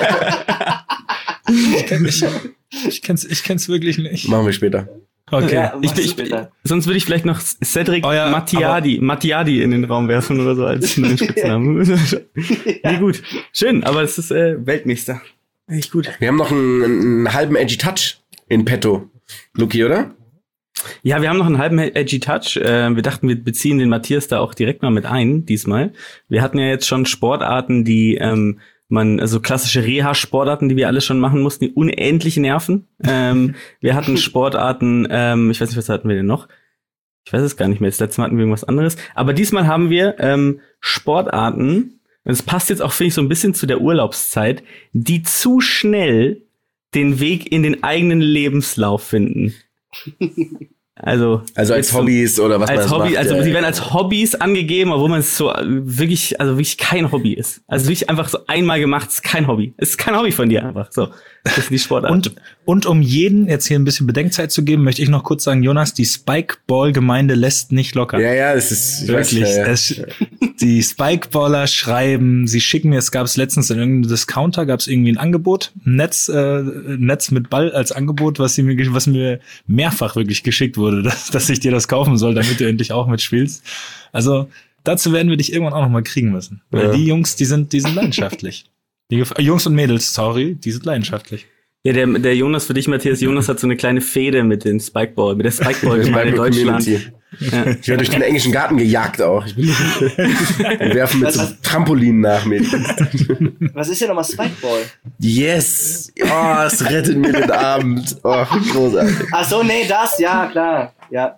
Ich kenn's wirklich nicht. Machen wir später. Okay. Ja, sonst würde ich vielleicht noch Cedric Mattiadi in den Raum werfen oder so als neuen Spitznamen. Nee, gut. Schön, aber es ist Weltmeister. Echt gut. Wir haben noch einen halben Edgy Touch in petto. Luki, oder? Ja, wir haben noch einen halben Edgy Touch. Wir dachten, wir beziehen den Matthias da auch direkt mal mit ein, diesmal. Wir hatten ja jetzt schon Sportarten, die also klassische Reha-Sportarten, die wir alle schon machen mussten, die unendlich nerven. Wir hatten Sportarten, ich weiß nicht, was hatten wir denn noch? Ich weiß es gar nicht mehr. Das letzte Mal hatten wir irgendwas anderes. Aber diesmal haben wir Sportarten, und es passt jetzt auch, finde ich, so ein bisschen zu der Urlaubszeit, die zu schnell den Weg in den eigenen Lebenslauf finden. Also als Hobbys oder was man als Hobby, macht. also die werden als Hobbys angegeben, obwohl man es so wirklich kein Hobby ist. Also wirklich einfach so einmal gemacht, ist kein Hobby. Ist kein Hobby von dir einfach. So. Das ist die Sportart. Und um jeden jetzt hier ein bisschen Bedenkzeit zu geben, möchte ich noch kurz sagen, Jonas, die Spikeball-Gemeinde lässt nicht locker. Ja, das ist wirklich. Die Spikeballer schreiben, sie schicken mir, es gab es letztens in irgendeinem Discounter, gab es irgendwie ein Angebot, ein Netz mit Ball als Angebot, was mir mehrfach wirklich geschickt wurde, dass ich dir das kaufen soll, damit du endlich auch mitspielst. Also dazu werden wir dich irgendwann auch noch mal kriegen müssen. Weil die Jungs, die sind leidenschaftlich. Die Jungs und Mädels, sorry, die sind leidenschaftlich. Ja, der Jonas, für dich, Matthias, Jonas hat so eine kleine Fehde mit der Spikeball-Gemeinde in Deutschland. Ja. Ich werde durch den englischen Garten gejagt auch. Wir werfen mit so Trampolinen nach mir. Was ist denn nochmal Spikeball? Yes! Oh, es rettet mir den Abend. Oh, großartig. Ach so, nee, ja, klar. Ja.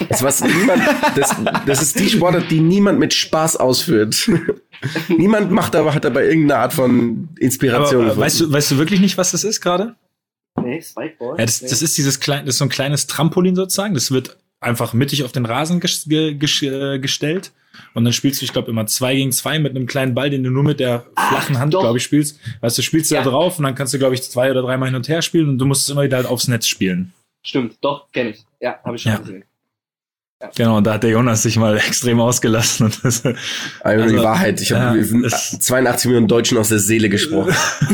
Das ist die Sportart, die niemand mit Spaß ausführt. Niemand hat dabei irgendeine Art von Inspiration. Aber weißt du wirklich nicht, was das ist gerade? Nee, Spikeball. Ja, das ist das ist so ein kleines Trampolin sozusagen. Das wird einfach mittig auf den Rasen gestellt. Und dann spielst du, ich glaube, immer 2 gegen 2 mit einem kleinen Ball, den du nur mit der flachen Hand, glaube ich, spielst. Weißt du, spielst da drauf und dann kannst du, glaube ich, 2 oder 3 Mal hin und her spielen und du musst es immer wieder halt aufs Netz spielen. Stimmt, doch, kenne ich. Ja, habe ich schon gesehen. Ja. Genau, und da hat der Jonas sich mal extrem ausgelassen. Und das, die Wahrheit, ich habe 82 Millionen Deutschen aus der Seele gesprochen.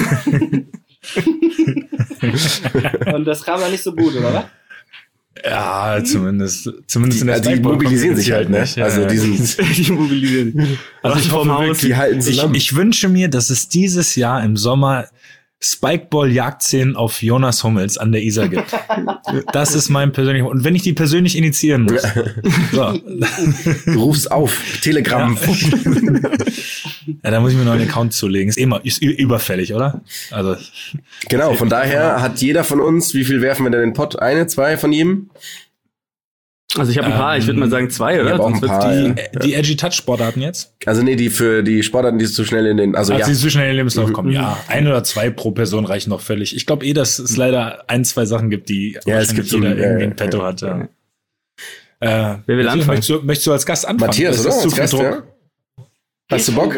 Und das kam dann nicht so gut, oder was? Ja, zumindest in der die mobilisieren sich halt, ne? Ja, also die mobilisieren. Also ich hoffe wirklich, die halten zusammen. Ich wünsche mir, dass es dieses Jahr im Sommer Spikeball-Jagdszenen auf Jonas Hummels an der Isar gibt. Das ist mein persönlicher. Und wenn ich die persönlich initiieren muss. So. Du rufst auf, Telegram. Ja, da muss ich mir noch einen Account zulegen. Ist überfällig, oder? Also. Genau, von daher hat jeder von uns, wie viel werfen wir denn in den Pott? 1, 2 von jedem? Also ich habe ein paar, ich würde mal sagen 2, oder? Ich auch ein paar, die Edgy-Touch-Sportarten jetzt? Also nee, die für die Sportarten, die zu schnell in den... die zu schnell in den Lebenslauf kommen. Ja, 1 oder 2 pro Person reichen noch völlig. Ich glaube dass es leider 1, 2 Sachen gibt, die es gibt jeder irgendwie in petto hat. Ja. Wer will anfangen? Möchtest du als Gast anfangen? Matthias, oder? Als Gast, ja? Hast du Bock?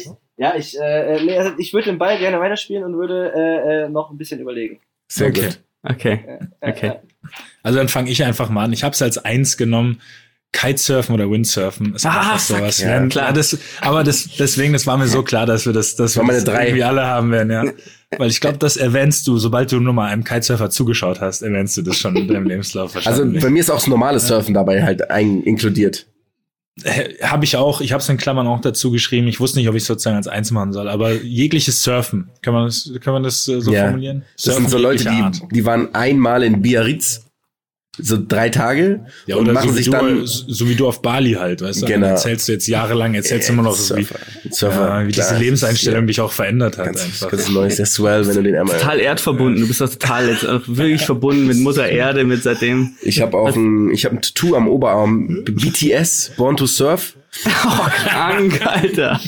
Ich würde den Ball gerne weiterspielen und würde noch ein bisschen überlegen. Sehr gut. Okay. Also dann fange ich einfach mal an. Ich habe es als 1 genommen. Kitesurfen oder Windsurfen ist einfach sowas. Ja, klar. Deswegen, das war mir so klar, dass wir das meine 3 irgendwie alle haben werden, ja. Weil ich glaube, das erwähnst du, sobald du nur mal einem Kitesurfer zugeschaut hast, erwähnst du das schon in deinem Lebenslauf wahrscheinlich. Also bei mir ist auch das normale Surfen dabei halt inkludiert. Habe ich auch. Ich habe es in Klammern auch dazu geschrieben. Ich wusste nicht, ob ich es sozusagen als 1 machen soll. Aber jegliches Surfen, kann man das so formulieren? Das sind so Leute, die waren einmal in Biarritz, so 3 Tage, ja, und oder machen so sich dann... So wie du auf Bali halt, weißt du? Genau. Dann erzählst du jetzt jahrelang, immer noch so Surfer, wie diese Lebenseinstellung dich auch verändert hat. Ganz neu, sehr swell, wenn du den einmal... Total erdverbunden, du bist auch total jetzt auch wirklich verbunden mit Mutter Erde, mit seitdem... Ich habe auch ein Tattoo am Oberarm, BTS, Born to Surf. Oh, krank, Alter.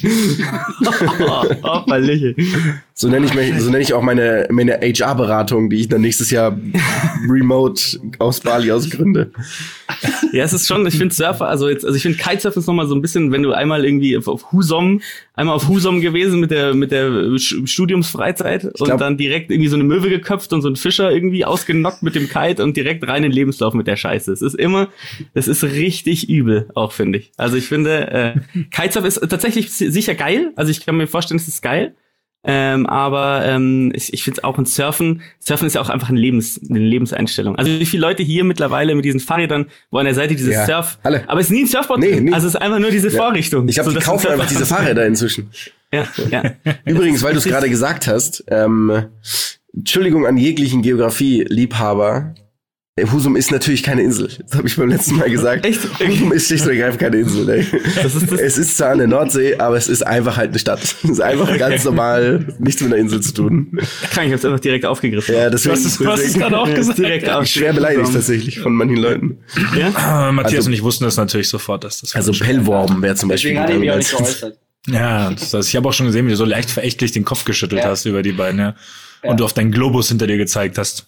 Balliche. So nenne ich auch meine HR-Beratung, die ich dann nächstes Jahr remote aus Bali ausgründe. Ja, es ist schon, ich finde Surfer, also ich finde Kitesurfen ist nochmal so ein bisschen, wenn du einmal irgendwie auf Husum gewesen mit der Studiumsfreizeit und dann direkt irgendwie so eine Möwe geköpft und so einen Fischer irgendwie ausgenockt mit dem Kite und direkt rein in den Lebenslauf mit der Scheiße. Das ist richtig übel auch, finde ich. Also ich finde, Kitesurfen ist tatsächlich sicher geil. Also ich kann mir vorstellen, es ist geil. Aber ich finde es auch ein Surfen ist ja auch einfach eine Lebenseinstellung. Also wie viele Leute hier mittlerweile mit diesen Fahrrädern, wo an der Seite dieses Surf, alle. Aber es ist nie ein Surfboard drin. Also es ist einfach nur diese Vorrichtung. Ich glaube, die kaufen einfach diese Fahrräder inzwischen. Ja. Übrigens, weil du es gerade gesagt hast, Entschuldigung an jeglichen Geografie-Liebhaber, Husum ist natürlich keine Insel. Das habe ich beim letzten Mal gesagt. Echt? Husum ist schlicht und ergreifend keine Insel. Ey. Es ist zwar an der Nordsee, aber es ist einfach halt eine Stadt. Es ist einfach ganz normal, nichts mit einer Insel zu tun. Ich habe es einfach direkt aufgegriffen. Ja, du hast es gerade auch gesagt. Direkt schwer beleidigt tatsächlich von manchen Leuten. Ja? Matthias und ich wussten das natürlich sofort, dass das... Also Pellworm wäre zum Beispiel... Deswegen hat er mich auch nicht geäußert. Ja, ich habe auch schon gesehen, wie du so leicht verächtlich den Kopf geschüttelt hast über die beiden, ja. Und du auf deinen Globus hinter dir gezeigt hast.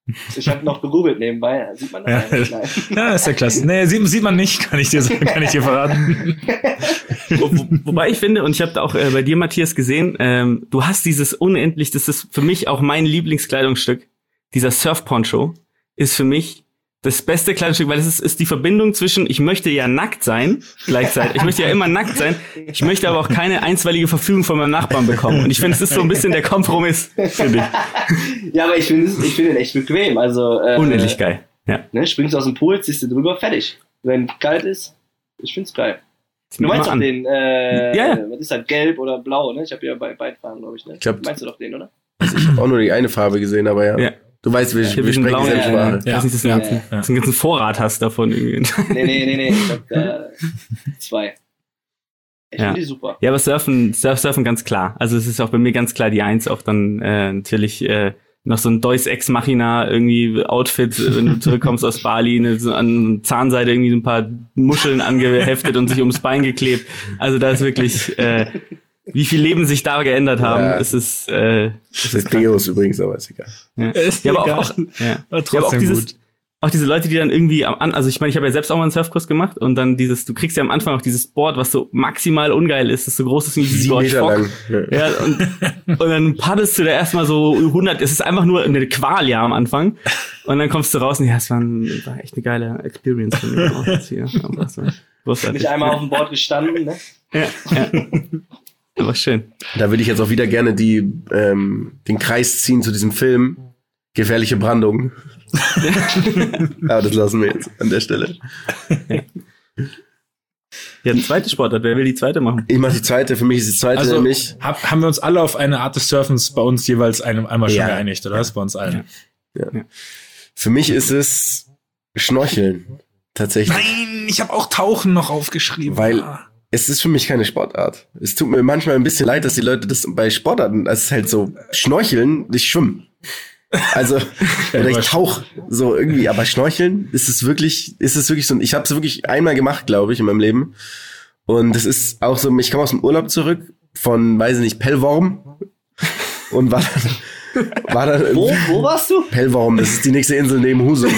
Ich habe noch gegoogelt nebenbei. Sieht man das eigentlich? Nein. Ja, ist ja klasse. Nee, sieht man nicht, kann ich dir verraten. Wobei ich finde, und ich habe da auch bei dir, Matthias, gesehen, du hast dieses unendlich, das ist für mich auch mein Lieblingskleidungsstück, dieser Surf-Poncho, ist für mich das beste Kleidungsstück, weil es ist die Verbindung zwischen, ich möchte ja nackt sein, gleichzeitig. Ich möchte ja immer nackt sein. Ich möchte aber auch keine einstweilige Verfügung von meinem Nachbarn bekommen. Und ich finde, es ist so ein bisschen der Kompromiss, finde ich. Ja, aber ich finde den echt bequem. Also, unendlich geil. Ja. Ne, springst aus dem Pool, ziehst du drüber, fertig. Wenn kalt ist, ich find's geil. Du meinst doch den, was ist das, gelb oder blau, ne? Ich habe ja bei beiden Farben, glaube ich, ne? Meinst du doch den, oder? Also ich habe auch nur die eine Farbe gesehen, aber ja. Du weißt, wir sprechen dieselbe Sprache. Ja. Dass du einen ganzen Vorrat hast davon irgendwie. Nee. Ich glaube, 2. Ich finde die super. Ja, aber Surfen ganz klar. Also es ist auch bei mir ganz klar die 1, auch dann natürlich noch so ein Deus Ex Machina irgendwie Outfit, wenn du zurückkommst aus Bali, so an Zahnseide irgendwie so ein paar Muscheln angeheftet und sich ums Bein geklebt. Also da ist wirklich wie viel Leben sich da geändert haben. Ja. Es ist das ist Deus übrigens, aber ist egal. Ja, aber auch auch diese Leute, die dann irgendwie also ich meine, ich habe ja selbst auch mal einen Surfkurs gemacht und dann du kriegst ja am Anfang auch dieses Board, was so maximal ungeil ist, das so groß ist wie 7 Meter lang. Ja, und dann paddelst du da erstmal so 100, es ist einfach nur eine Qual ja am Anfang und dann kommst du raus und ja, es war echt eine geile Experience für mich auch jetzt hier. Nicht einmal auf dem Board gestanden, ne? Ja. Aber schön. Da würde ich jetzt auch wieder gerne den Kreis ziehen zu diesem Film Gefährliche Brandung. Aber das lassen wir jetzt an der Stelle. Ja, die zweite Sportart. Wer will die zweite machen? Ich mache die zweite. Für mich ist die zweite also, nämlich. Haben wir uns alle auf eine Art des Surfens bei uns jeweils einmal schon geeinigt, oder? Das bei uns allen. Ja. Für mich ist es Schnorcheln. Tatsächlich. Nein, ich habe auch Tauchen noch aufgeschrieben. Weil es ist für mich keine Sportart. Es tut mir manchmal ein bisschen leid, dass die Leute das bei Sportarten, das ist halt so Schnorcheln, nicht schwimmen. Also, oder ich tauche so irgendwie, aber Schnorcheln ist es wirklich so, ich habe es wirklich einmal gemacht, glaube ich, in meinem Leben. Und es ist auch so, ich komme aus dem Urlaub zurück von, weiß ich nicht, Pellworm und war dann Wo warst du? Pellworm, das ist die nächste Insel neben Husum.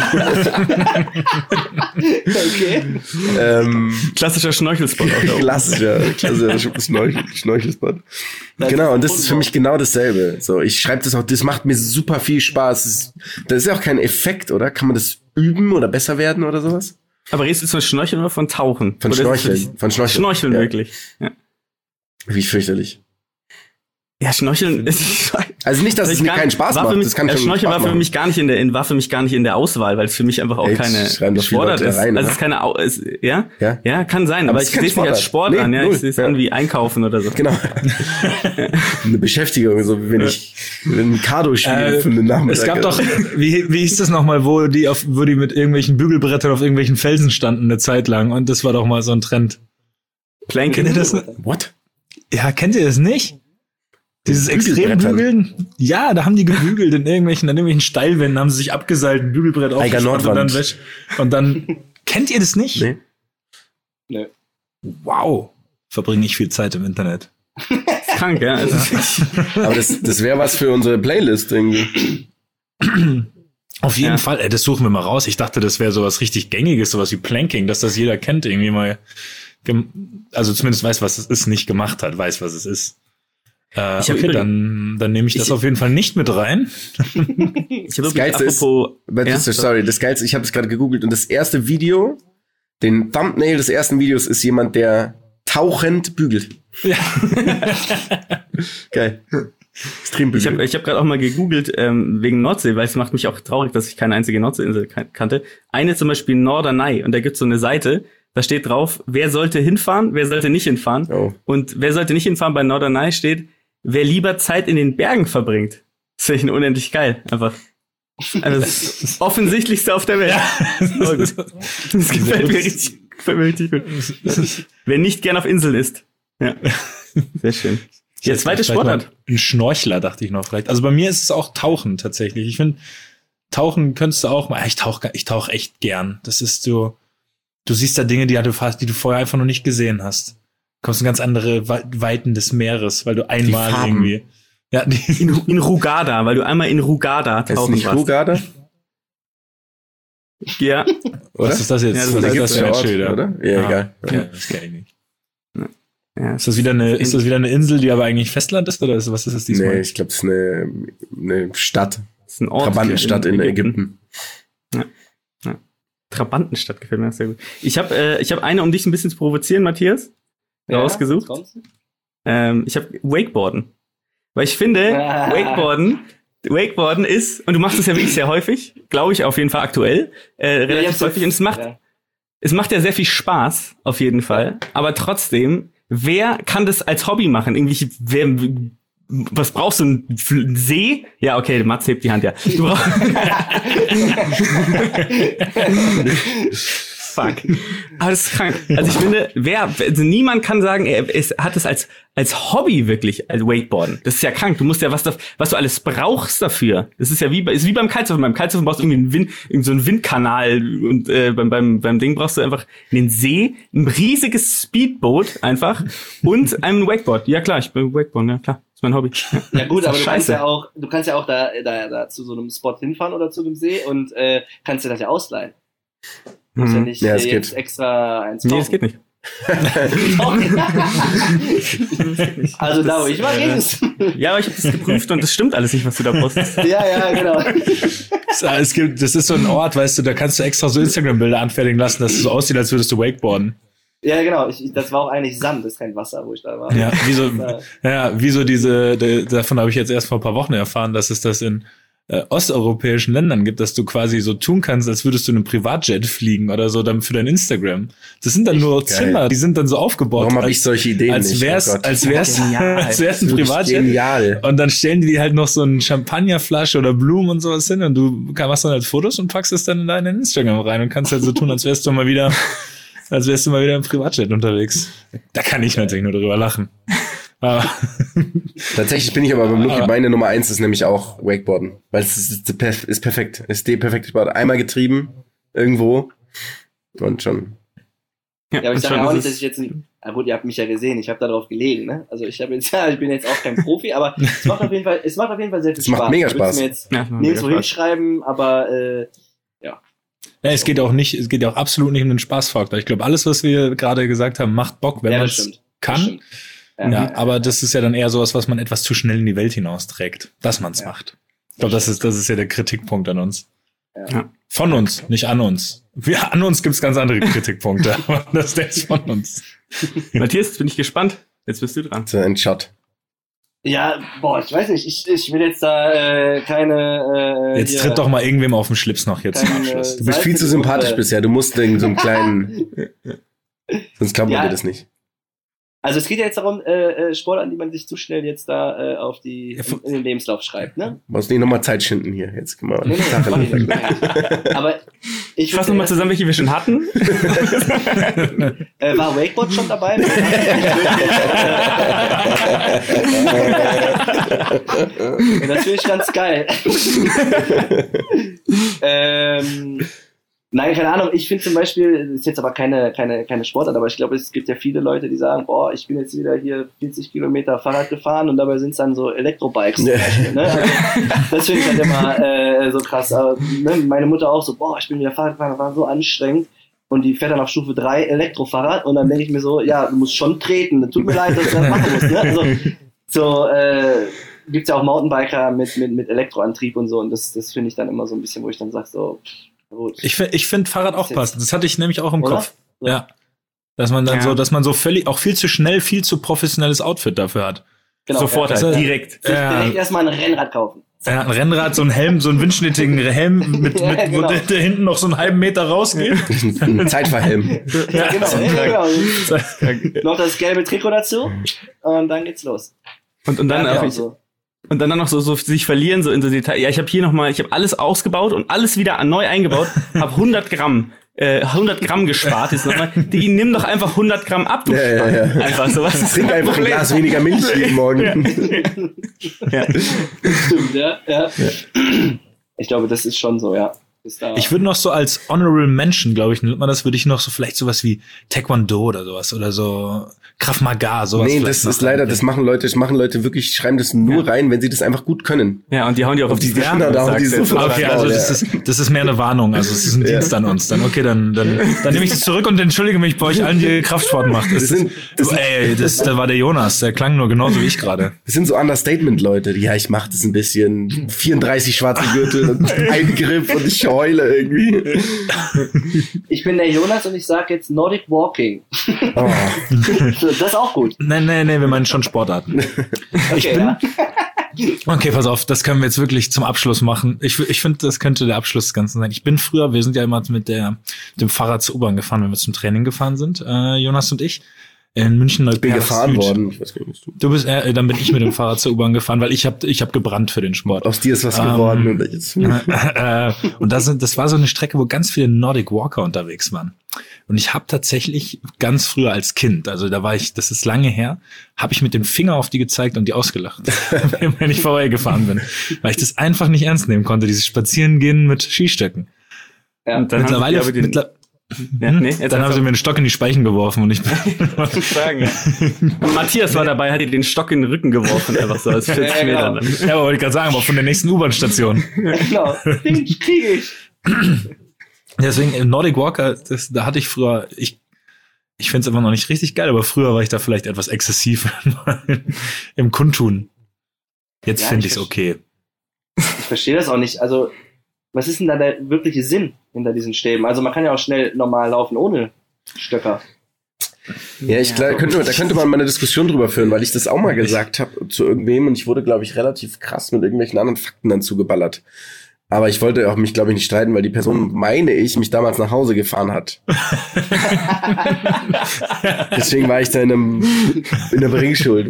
Okay. Klassischer Schnorchelspot auch da oben. Klassischer Schnorchelspot. Genau, und das ist für mich genau dasselbe. So, ich schreibe das auch, das macht mir super viel Spaß. Das ist ja auch kein Effekt, oder? Kann man das üben oder besser werden oder sowas? Aber redest du von Schnorcheln oder von Tauchen? Von Schnorcheln. Schnorcheln, ja. Wirklich. Ja. Wie fürchterlich. Ja, Schnorcheln also nicht, dass es mir keinen Spaß macht. Das kann schon Schnorcheln war für mich gar nicht in der Auswahl, weil es für mich einfach auch keine Sportart ist. Rein, also es ist keine ja, kann sein, aber ich sehe es nicht als Sport an, ja, ich sehe es irgendwie einkaufen oder so. Genau. Eine Beschäftigung, so wie wenn ich ein Kado spiele für einen Nachmittag. Es gab doch, wie hieß das nochmal, wo die mit irgendwelchen Bügelbrettern auf irgendwelchen Felsen standen eine Zeit lang und das war doch mal so ein Trend. Planking. Kennt ihr das? What? Ja, kennt ihr das nicht? Dieses Extrembügeln? Ja, da haben die gebügelt an irgendwelchen Steilwänden, haben sie sich abgeseilt, ein Bügelbrett aufgespannt und dann kennt ihr das nicht? Nee. Wow. Verbringe ich viel Zeit im Internet. Krank, ja. Aber das wäre was für unsere Playlist irgendwie. Auf jeden Fall, das suchen wir mal raus. Ich dachte, das wäre sowas richtig Gängiges, sowas wie Planking, dass das jeder kennt, irgendwie mal, also zumindest weiß, was es ist, nicht gemacht hat, weiß, was es ist. Okay, dann nehme ich das auf jeden Fall nicht mit rein. Das Geilste ist, das Geilste, ich habe es gerade gegoogelt und das erste Video, den Thumbnail des ersten Videos ist jemand, der tauchend bügelt. Ja. Geil. Extrem bügelt. Ich hab gerade auch mal gegoogelt wegen Nordsee, weil es macht mich auch traurig, dass ich keine einzige Nordseeinsel kannte. Eine zum Beispiel Norderney und da gibt's so eine Seite, da steht drauf, wer sollte hinfahren, wer sollte nicht hinfahren. Oh. Und wer sollte nicht hinfahren bei Norderney steht, wer lieber Zeit in den Bergen verbringt. Das finde ich unendlich geil, einfach. Also das Offensichtlichste auf der Welt. Ja. Das gefällt mir richtig gut. Wer nicht gern auf Inseln ist. Ja. Sehr schön. Ja, zweite Sportart. Ein Schnorchler, dachte ich noch vielleicht. Also bei mir ist es auch Tauchen tatsächlich. Ich finde, Tauchen könntest du auch mal. Ich tauche echt gern. Das ist so, du siehst da Dinge, die du vorher einfach noch nicht gesehen hast. Kommst in ganz andere Weiten des Meeres, weil du einmal irgendwie, Ja, in Hurghada, weil du einmal in Hurghada Ist tauchen nicht warst. Hurghada? Ja. Oder? Was ist das jetzt? Ja, das Was ist ist das für ein Schild? oder? Ja, egal. Ja, das kenn ich nicht. Ja. Ist das wieder eine Insel, die aber eigentlich Festland ist, oder was ist das diesmal? Nee, ich glaube, das ist eine Stadt. Das ist ein Ort. Trabantenstadt in Ägypten. Ja. Trabantenstadt gefällt mir sehr gut. Ich hab eine, um dich ein bisschen zu provozieren, Matthias, rausgesucht. Ich habe Wakeboarden. Weil ich finde, Wakeboarden ist, und du machst es ja wirklich sehr häufig, glaube ich auf jeden Fall aktuell, relativ häufig, und es macht ja sehr viel Spaß, auf jeden Fall, aber trotzdem, wer kann das als Hobby machen? Was brauchst du? Ein See? Ja, okay, Mats hebt die Hand, ja. Du brauchst Fuck. Aber das ist krank. Also ich finde, niemand kann sagen, er hat es als Hobby wirklich, als Wakeboarden. Das ist ja krank. Du musst ja was du alles brauchst dafür. Das ist ja wie beim Kitesurfen. Beim Kitesurfen brauchst du irgendwie so einen Windkanal und beim Ding brauchst du einfach einen See, ein riesiges Speedboot einfach und ein Wakeboard. Ja klar, ich bin Wakeboarden, ja klar. Das ist mein Hobby. Ja gut, aber Scheiße. du kannst ja auch da zu so einem Spot hinfahren oder zu dem See und kannst dir das ja ausleihen. Du musst ja nicht es jetzt geht. extra eins kaufen. Nee, das geht nicht. Also da, wo ich war, ging es. Ja, aber ich habe das geprüft und das stimmt alles nicht, was du da postest. Ja, genau. Das ist so ein Ort, weißt du, da kannst du extra so Instagram-Bilder anfertigen lassen, dass es so aussieht, als würdest du Wakeboarden. Ja, genau. Das war auch eigentlich Sand, das ist kein Wasser, wo ich da war. Ja, wie so davon habe ich jetzt erst vor ein paar Wochen erfahren, dass es das in osteuropäischen Ländern gibt, dass du quasi so tun kannst, als würdest du in einem Privatjet fliegen oder so dann für dein Instagram. Das sind dann nur Zimmer, die sind dann so aufgebaut. Warum habe ich solche Ideen als nicht? wär's ein Privatjet. Genial. Und dann stellen die halt noch so eine Champagnerflasche oder Blumen und sowas hin und du machst dann halt Fotos und packst es dann in deinen Instagram rein und kannst halt so tun, als wärst du mal wieder im Privatjet unterwegs. Da kann ich natürlich nur drüber lachen. Tatsächlich bin ich aber beim Luki, meine Nummer 1 ist nämlich auch Wakeboarden. Weil es ist perfekt. Ist der perfekte Sport. Einmal getrieben, irgendwo und schon. Ja, aber ich sage auch nicht, dass ich jetzt na gut, ihr habt mich ja gesehen, ich habe da drauf gelegen, ne? Also ich bin jetzt auch kein Profi, aber es macht auf jeden Fall sehr viel Spaß. Es macht mega Spaß. Ich würde mir jetzt nirgendwo hinschreiben, aber ja, es geht auch absolut nicht um den Spaßfaktor. Ich glaube, alles, was wir gerade gesagt haben, macht Bock, wenn man es kann. Ja, aber das ist ja dann eher sowas, was man etwas zu schnell in die Welt hinausträgt, dass man es macht. Ich glaube, das ist ja der Kritikpunkt an uns. Ja. Von uns, nicht an uns. An uns gibt's ganz andere Kritikpunkte, aber das ist von uns. Matthias, jetzt bin ich gespannt. Jetzt bist du dran. So ein Shot. Ja, ich weiß nicht, ich will jetzt da keine jetzt tritt doch mal irgendwem auf den Schlips noch jetzt zum Abschluss. Du bist viel zu sympathisch bisher, du musst so einen kleinen sonst glauben wir dir das nicht. Also es geht ja jetzt darum, Sportarten, die man sich zu schnell jetzt da in den Lebenslauf schreibt, ne? Muss nicht nochmal Zeit schinden hier. Jetzt können wir Aber ich fasse nochmal zusammen, welche wir schon hatten. War Wakeboard schon dabei? Das finde ich ganz geil. Nein, keine Ahnung. Ich finde zum Beispiel, das ist jetzt aber keine Sportart, aber ich glaube, es gibt ja viele Leute, die sagen, ich bin jetzt wieder hier 40 Kilometer Fahrrad gefahren und dabei sind es dann so Elektrobikes zum Beispiel, ne? Also, das finde ich halt immer so krass. Aber, ne? Meine Mutter auch so, ich bin wieder Fahrrad gefahren, das war so anstrengend. Und die fährt dann auf Stufe 3 Elektrofahrrad und dann denke ich mir so, ja, du musst schon treten. Tut mir leid, dass du das machen musst, ne? Also, gibt's ja auch Mountainbiker mit Elektroantrieb und so und das finde ich dann immer so ein bisschen, wo ich dann sage so, gut. Ich finde Fahrrad auch passend. Das hatte ich nämlich auch im Kopf. Ja. Dass man dann dass man so völlig, auch viel zu schnell, viel zu professionelles Outfit dafür hat. Genau, sofort direkt. Direkt erstmal ein Rennrad kaufen. Ja, ein Rennrad, so ein Helm, so einen windschnittigen Helm mit wo der hinten noch so einen halben Meter rausgeht. Ein Zeitverhelm. Ja, genau. Noch das gelbe Trikot dazu und dann geht's los. Und dann Und dann noch so sich verlieren, so in so Detail. Ja, ich habe alles ausgebaut und alles wieder neu eingebaut, habe 100 Gramm gespart. Jetzt nochmal, nimm doch einfach 100 Gramm ab, du Einfach so, was ist Trink einfach ein Glas weniger Milch jeden Morgen. Ja. Stimmt, ja. Ich glaube, das ist schon so, ja. Ich würde noch so als Honorable Mention, glaube ich, nennt man das, würde ich noch so vielleicht sowas wie Taekwondo oder sowas oder so Krav Maga, sowas. Nee, das ist leider, das machen Leute wirklich, schreiben das nur rein, wenn sie das einfach gut können. Ja, und die hauen die auch auf die Stirn. Okay, also das ist mehr eine Warnung, also es ist ein Dienst an uns. Dann okay, dann nehme ich das zurück und entschuldige mich bei euch allen, die Kraftsport macht. Da war der Jonas, der klang nur genauso wie ich gerade. Das sind so Understatement-Leute. Ja, ich mach das ein bisschen. 34 schwarze Gürtel und ein Grip und ich heule irgendwie. Ich bin der Jonas und ich sage jetzt Nordic Walking. Oh. Das ist auch gut. Nee, wir meinen schon Sportarten. Okay, pass auf, das können wir jetzt wirklich zum Abschluss machen. Ich finde, das könnte der Abschluss des Ganzen sein. Wir sind ja immer mit dem Fahrrad zur U-Bahn gefahren, wenn wir zum Training gefahren sind, Jonas und ich. In München Ich bin gefahren worden. Ich weiß gar nicht, du bist, dann bin ich mit dem Fahrrad zur U-Bahn gefahren, weil ich hab gebrannt für den Sport. Aus dir ist was geworden. Und das war so eine Strecke, wo ganz viele Nordic Walker unterwegs waren. Und ich habe tatsächlich ganz früher als Kind, also das ist lange her, habe ich mit dem Finger auf die gezeigt und die ausgelacht, wenn ich vorbeigefahren bin. Weil ich das einfach nicht ernst nehmen konnte, dieses Spazierengehen mit Skistöcken. Ja, und dann mittlerweile dann haben sie mir einen Stock in die Speichen geworfen und ich sagen. Und Matthias war dabei, hat dir den Stock in den Rücken geworfen, einfach so als 40 Meter. Ja, aber wollte ich gerade sagen, aber von der nächsten U-Bahn-Station. Genau, den kriege ich. Deswegen, Nordic Walker, da hatte ich früher, ich finde es immer noch nicht richtig geil, aber früher war ich da vielleicht etwas exzessiv im Kundtun. Jetzt finde ich es okay. Ich verstehe das auch nicht. Also, was ist denn da der wirkliche Sinn hinter diesen Stäben? Also man kann ja auch schnell normal laufen ohne Stöcker. Ja, da könnte man mal eine Diskussion drüber führen, weil ich das auch mal gesagt habe zu irgendwem und ich wurde, glaube ich, relativ krass mit irgendwelchen anderen Fakten dann zugeballert. Aber ich wollte auch mich, glaube ich, nicht streiten, weil die Person, meine ich, mich damals nach Hause gefahren hat. Deswegen war ich da in der Bringschuld.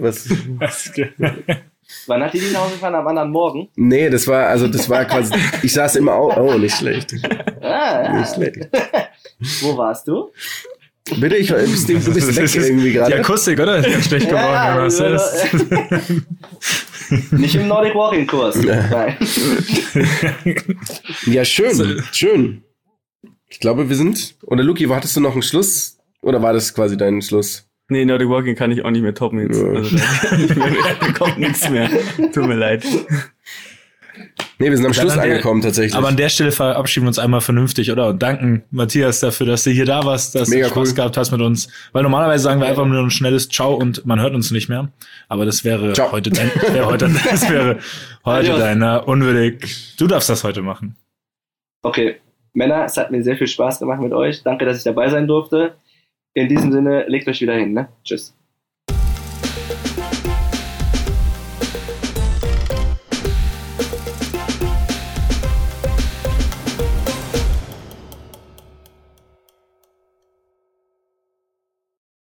Wann hat die nach Hause gefahren? Am anderen Morgen? Nee, das war quasi, ich saß immer auch, oh, nicht schlecht. Nicht schlecht. Wo warst du? Bitte, du bist weg irgendwie gerade. Die Akustik, oder? Ist ganz schlecht geworden. Nicht im Nordic Walking Kurs. Nein. Ja, schön. Ich glaube, oder Luki, hattest du noch einen Schluss? Oder war das quasi dein Schluss? Nee, Nordic Walking kann ich auch nicht mehr toppen jetzt. Ja. Also da kommt nichts mehr. Tut mir leid. Nee, wir sind am Schluss angekommen tatsächlich. Aber an der Stelle verabschieden wir uns einmal vernünftig, oder? Und danken Matthias dafür, dass du hier da warst, dass du Spaß gehabt hast mit uns. Weil normalerweise sagen wir einfach nur ein schnelles Ciao und man hört uns nicht mehr. Aber das wäre heute deiner unwürdig. Du darfst das heute machen. Okay. Männer, es hat mir sehr viel Spaß gemacht mit euch. Danke, dass ich dabei sein durfte. In diesem Sinne, legt euch wieder hin, ne? Tschüss.